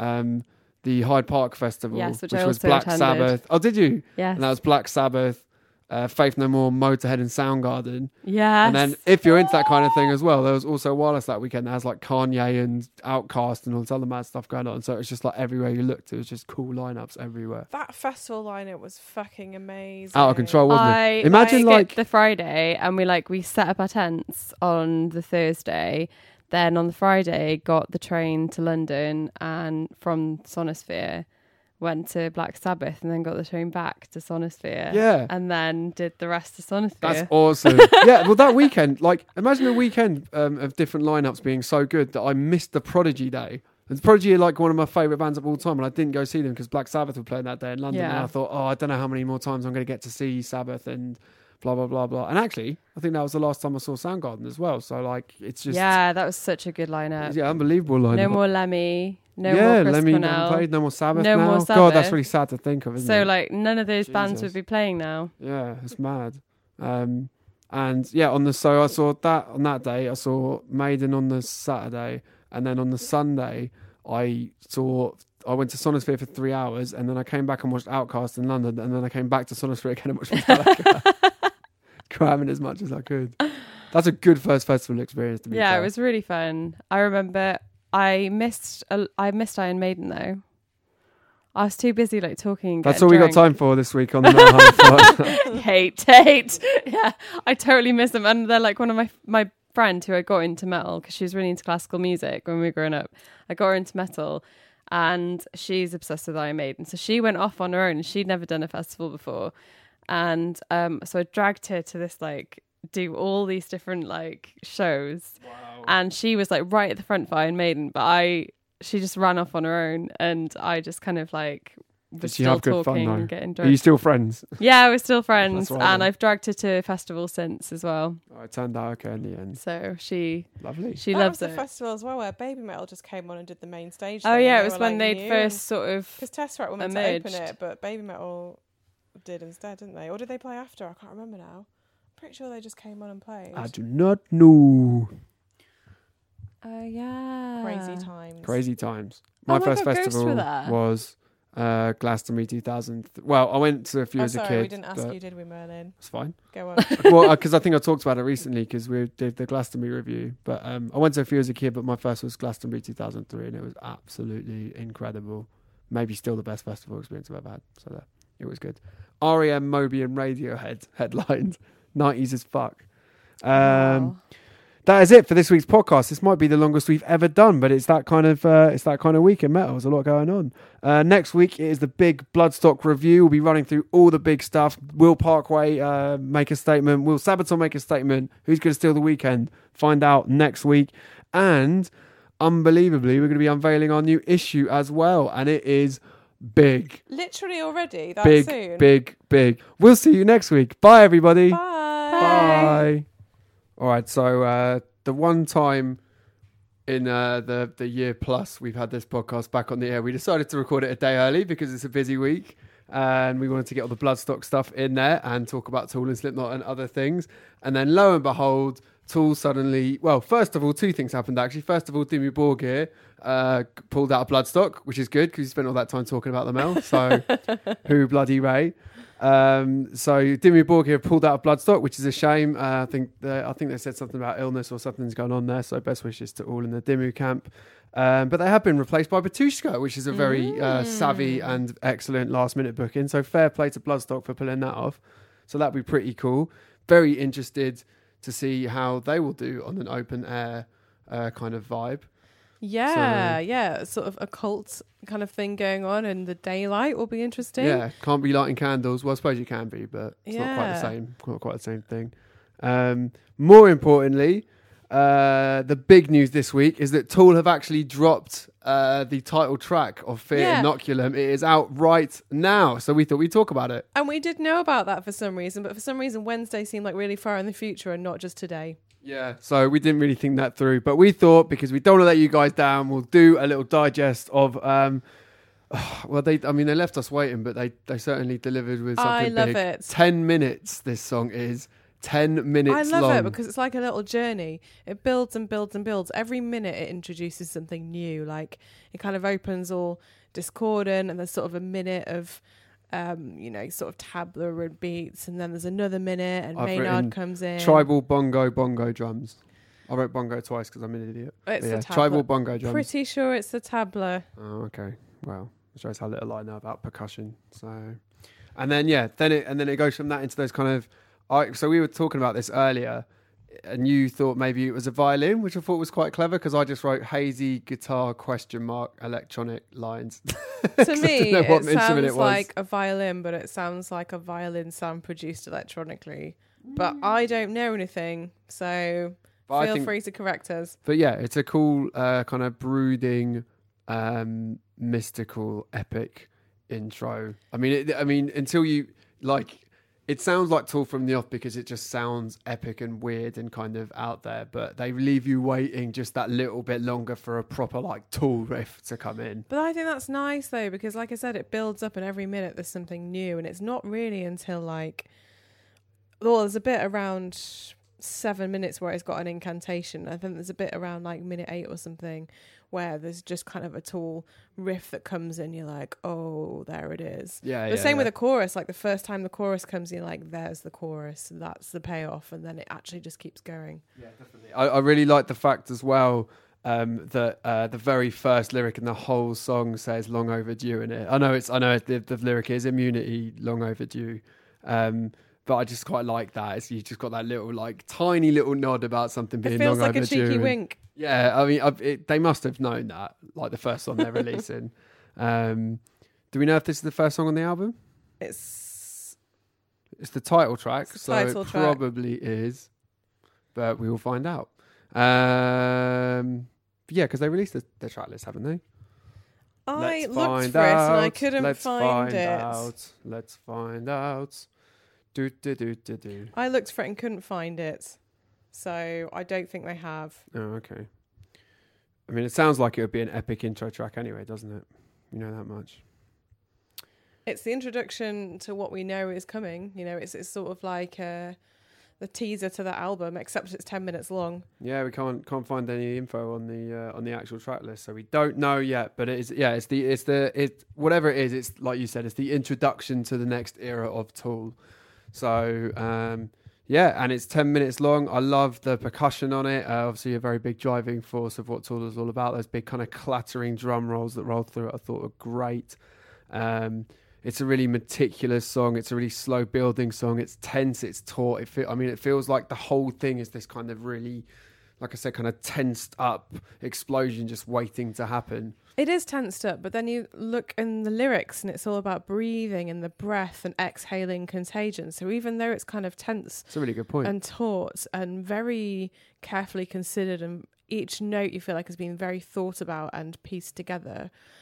the Hyde Park Festival, Yes, which which I was also Black attended. Sabbath. Oh, did you? Yes. And that was Black Sabbath, Faith No More, Motorhead and Soundgarden. Yes. And then if you're into that kind of thing as well, there was also Wireless that weekend that has Kanye and Outkast and all this other mad stuff going on. So it's just everywhere you looked, it was just cool lineups everywhere. That festival lineup was fucking amazing. Out of control, wasn't I it? Imagine skipped the Friday, and we set up our tents on the Thursday. Then on the Friday, got the train to London, and from Sonosphere went to Black Sabbath, and then got the train back to Sonosphere. Yeah. And then did the rest of Sonosphere. That's awesome. Yeah, well, that weekend, imagine a weekend of different lineups being so good that I missed the Prodigy day. And Prodigy are one of my favourite bands of all time, and I didn't go see them because Black Sabbath were playing that day in London. Yeah. And I thought, I don't know how many more times I'm going to get to see Sabbath and blah, blah, blah, blah. And actually, I think that was the last time I saw Soundgarden as well. So, it's just... Yeah, that was such a good lineup. Yeah, unbelievable lineup. No more Lemmy. No yeah, more Chris Lemmy Cornell. never played. No more Sabbath No now. more God, Sabbath. that's really sad to think of, isn't So it? none of those bands Jesus. would be playing now. Yeah, it's mad. And yeah, so I saw that on that day. I saw Maiden on the Saturday, and then on the Sunday, I went to Sonosphere for 3 hours, and then I came back and watched Outkast in London, and then I came back to Sonosphere again and watched Metallica. Cramming as much as I could. That's a good first festival experience to be Yeah, fair. it was really fun. I remember I missed Iron Maiden though. I was too busy talking. And That's all getting we got time for this week on the Metal Hammer Pod. hate. Yeah, I totally miss them, and they're one of my friend who I got into metal because she was really into classical music when we were growing up. I got her into metal, and she's obsessed with Iron Maiden. So she went off on her own. She'd never done a festival before, and so I dragged her to this do all these different shows. Wow. And she was right at the front for Iron Maiden, but she just ran off on her own, and I just kind of was Did she still have good fun, talking though? and getting Are drunk. you still friends? Yeah, we're still friends, That's right, and then. I've dragged her to festivals since as well. Oh, it turned out okay in the end. So she Lovely. she that loves was it. the festival as well, where Baby Metal just came on and did the main stage. Oh yeah, it was when they'd first sort of because Tesseract were meant to emerged. open it, but Baby Metal did instead, didn't they? Or did they play after? I can't remember now. I'm pretty sure they just came on and played. I do not know. Oh yeah, Crazy times. Crazy times. Oh My my first God, Ghosts festival were there. was Glastonbury 2000. Well, I went to a few Oh, as a sorry, kid. we didn't ask but you, did we, Merlin? It's fine. Go on. Well, because I think I talked about it recently because we did the Glastonbury review. But I went to a few as a kid, but my first was Glastonbury 2003, and it was absolutely incredible. Maybe still the best festival experience I've ever had. So there, it was good. REM, Moby, and Radiohead headlined. 90s as fuck. Wow. That is it for this week's podcast. This might be the longest we've ever done, but it's that kind of week in metal. There's a lot going on. Next week it is the big Bloodstock review. We'll be running through all the big stuff. Will Parkway make a statement? Will Sabaton make a statement? Who's going to steal the weekend? Find out next week. And unbelievably, we're going to be unveiling our new issue as well, and it is big. Literally already that Big, soon. big. We'll see you next week. Bye, everybody. Bye. Bye. All right, so the one time in the year plus we've had this podcast back on the air, we decided to record it a day early because it's a busy week. And we wanted to get all the Bloodstock stuff in there and talk about Tool and Slipknot and other things. And then lo and behold, Tool suddenly... Well, first of all, two things happened, actually. First of all, Dimmu Borgir pulled out a Bloodstock, which is good because he spent all that time talking about the Mel. So, who bloody Ray. So Dimmu Borgir pulled out a Bloodstock, which is a shame. I think they said something about illness or something's going on there. So best wishes to all in the Dimmu camp. But they have been replaced by Batushka, which is a very savvy and excellent last-minute booking. So fair play to Bloodstock for pulling that off. So that'd be pretty cool. Very interested to see how they will do on an open-air kind of vibe. Yeah, sort of a cult kind of thing going on, and the daylight will be interesting. Yeah, can't be lighting candles. Well, I suppose you can be, but it's not quite the same. Not quite the same thing. More importantly... the big news this week is that Tool have actually dropped the title track of Fear Inoculum. It is out right now, so we thought we'd talk about it. And we did know about that for some reason, but for some reason Wednesday seemed like really far in the future and not just today. Yeah, so we didn't really think that through, but we thought because we don't want to let you guys down, we'll do a little digest of... well, they left us waiting, but they certainly delivered with something big. I love it. 10 minutes this song is. 10 minutes long. I love long. it because it's like a little journey. It builds and builds and builds. Every minute it introduces something new. Like it kind of opens all discordant and there's sort of a minute of, sort of tabla and beats. And then there's another minute and Maynard comes in. Tribal bongo drums. I wrote bongo twice because I'm an idiot. It's the tabla. Tribal bongo drums. Pretty sure it's the tabla. Oh, okay. Well, it shows how little I know about percussion. So, and then it goes from that into those kind of... So we were talking about this earlier, and you thought maybe it was a violin, which I thought was quite clever because I just wrote hazy guitar ? Electronic lines. To me, it sounds like a violin, but it sounds like a violin sound produced electronically. But I don't know anything, so feel free to correct us. But yeah, it's a cool kind of brooding, mystical, epic intro. I mean, until you like. It sounds like Tool from the off because it just sounds epic and weird and kind of out there, but they leave you waiting just that little bit longer for a proper like Tool riff to come in. But I think that's nice though, because like I said, it builds up and every minute there's something new, and it's not really until there's a bit around 7 minutes where it's got an incantation. I think there's a bit around like minute 8 or something where there's just kind of a Tool riff that comes in. You're like, oh, there it is. Yeah. The same with the chorus. Like the first time the chorus comes in, you're like, there's the chorus. That's the payoff. And then it actually just keeps going. Yeah, definitely. I really like the fact as well that the very first lyric in the whole song says long overdue in it. I know the lyric is immunity, long overdue. But I just quite like that. You just got that little, like, tiny little nod about something being long overdue. It feels like a cheeky wink. Yeah, I mean, they must have known that, like the first song they're releasing. Do we know if this is the first song on the album? It's the title track, so it probably is. But we will find out. Yeah, because they released the track list, haven't they? I looked for it and I couldn't find it. Let's find out. Do. I looked for it and couldn't find it. So I don't think they have. Oh, okay. I mean, it sounds like it would be an epic intro track anyway, doesn't it? You know that much. It's the introduction to what we know is coming. You know, it's sort of like the teaser to that album, except it's 10 minutes long. Yeah, we can't find any info on the actual track list, so we don't know yet. But it is, yeah, it's whatever it is. It's like you said, it's the introduction to the next era of Tool. So yeah, and it's 10 minutes long. I love the percussion on it. Obviously, a very big driving force of what Tool is all about. Those big kind of clattering drum rolls that roll through it, I thought were great. It's a really meticulous song. It's a really slow building song. It's tense. It's taut. It feels like the whole thing is this kind of really, like I said, kind of tensed up explosion just waiting to happen. It is tensed up, but then you look in the lyrics and it's all about breathing and the breath and exhaling contagion. So even though it's kind of tense, it's a really good point, and taut and very carefully considered, and each note you feel like has been very thought about and pieced together,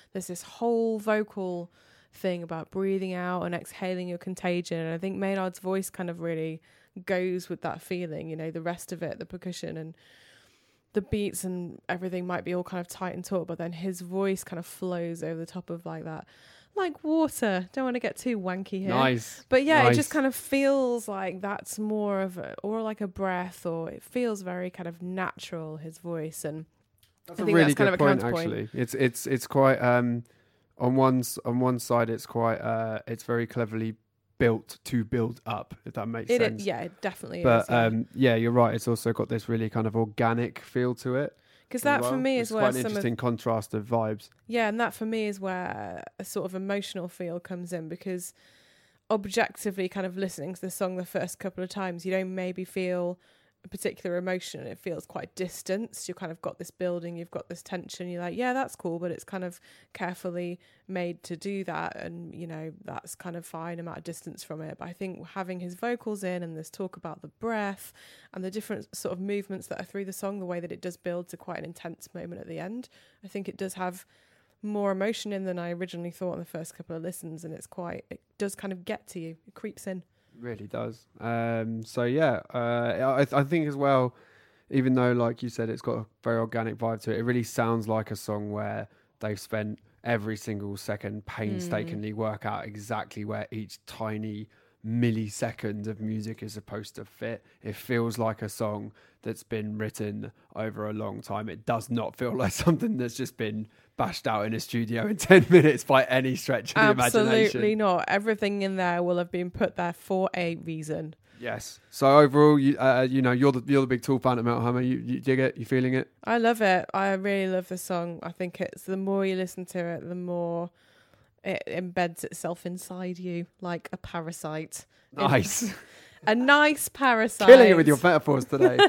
there's this whole vocal thing about breathing out and exhaling your contagion. And I think Maynard's voice kind of really goes with that feeling, the rest of it, the percussion and the beats and everything might be all kind of tight and taut, but then his voice kind of flows over the top of like that, like water. Don't want to get too wanky here. Nice. But yeah, nice. It just kind of feels like that's more of or like a breath, or it feels very kind of natural, his voice. And That's I a think really that's kind good of a point, counterpoint. actually. It's quite on one side it's quite it's very cleverly built to build up, if that makes sense. Yeah, it definitely but is. yeah, you're right. It's also got this really kind of organic feel to it. Because that for me is where quite an some interesting contrast of vibes. Yeah, and that for me is where a sort of emotional feel comes in, because objectively kind of listening to the song the first couple of times, you don't maybe feel a particular emotion. It feels quite distanced. You kind of got this building, you've got this tension. You're like, yeah, that's cool, but it's kind of carefully made to do that. And, that's kind of fine amount of distance from it. But I think having his vocals in and this talk about the breath and the different sort of movements that are through the song, the way that it does build to quite an intense moment at the end, I think it does have more emotion in than I originally thought in the first couple of listens. And it does kind of get to you. It creeps in. Really does. So yeah, I think as well, even though like you said, it's got a very organic vibe to it, it really sounds like a song where they've spent every single second painstakingly work out exactly where each tiny millisecond of music is supposed to fit. It feels like a song that's been written over a long time. It does not feel like something that's just been bashed out in a studio in 10 minutes by any stretch of the imagination. Absolutely not. Everything in there will have been put there for a reason. Yes. So overall, you're the big Tool fan at Metal Hammer. You dig it? You feeling it? I love it. I really love the song. I think it's the more you listen to it, the more it embeds itself inside you like a parasite. Nice. A nice parasite. Killing it with your metaphors today.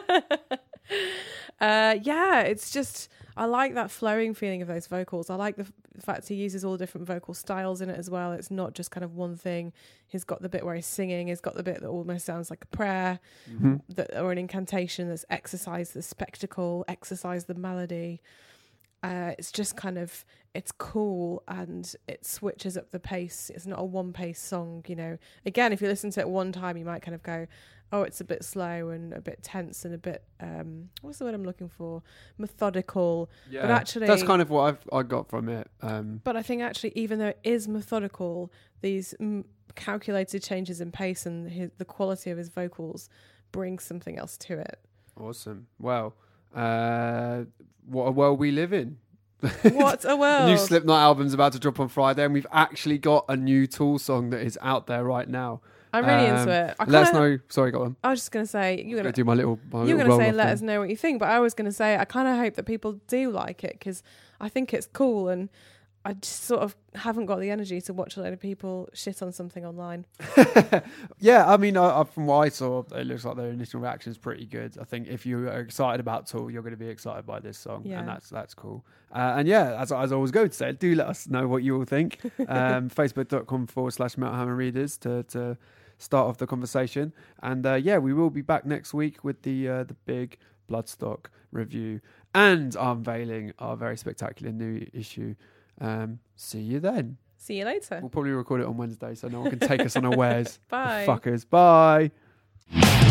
Yeah, it's just, I like that flowing feeling of those vocals. I like the fact he uses all different vocal styles in it as well. It's not just kind of one thing. He's got the bit where he's singing. He's got the bit that almost sounds like a prayer or an incantation that's exercise the spectacle, exercise the melody. It's just kind of, it's cool and it switches up the pace. It's not a one-pace song, Again, if you listen to it one time, you might kind of go, oh, it's a bit slow and a bit tense and a bit, what's the word I'm looking for? Methodical. Yeah, but actually, that's kind of what I got from it. But I think actually, even though it is methodical, these calculated changes in pace and the quality of his vocals brings something else to it. Awesome. Well, what a world we live in. What a world. New Slipknot album's about to drop on Friday, and we've actually got a new Tool song that is out there right now. I'm really into it. Let us know. Sorry, go on. I was just going to say, you're going to do my little. You're going to say, let us know what you think. But I was going to say, I kind of hope that people do like it, because I think it's cool, and I just sort of haven't got the energy to watch a load of people shit on something online. Yeah, I mean, from what I saw, it looks like their initial reaction is pretty good. I think if you are excited about Tool, you're going to be excited by this song, and that's cool. And yeah, as I was going to say, do let us know what you all think. Facebook.com/Metal Hammer Readers to start off the conversation. And yeah, we will be back next week with the big Bloodstock review and unveiling our very spectacular new issue. See you then. See you later. We'll probably record it on Wednesday so no one can take us unawares. Bye. Fuckers. Bye.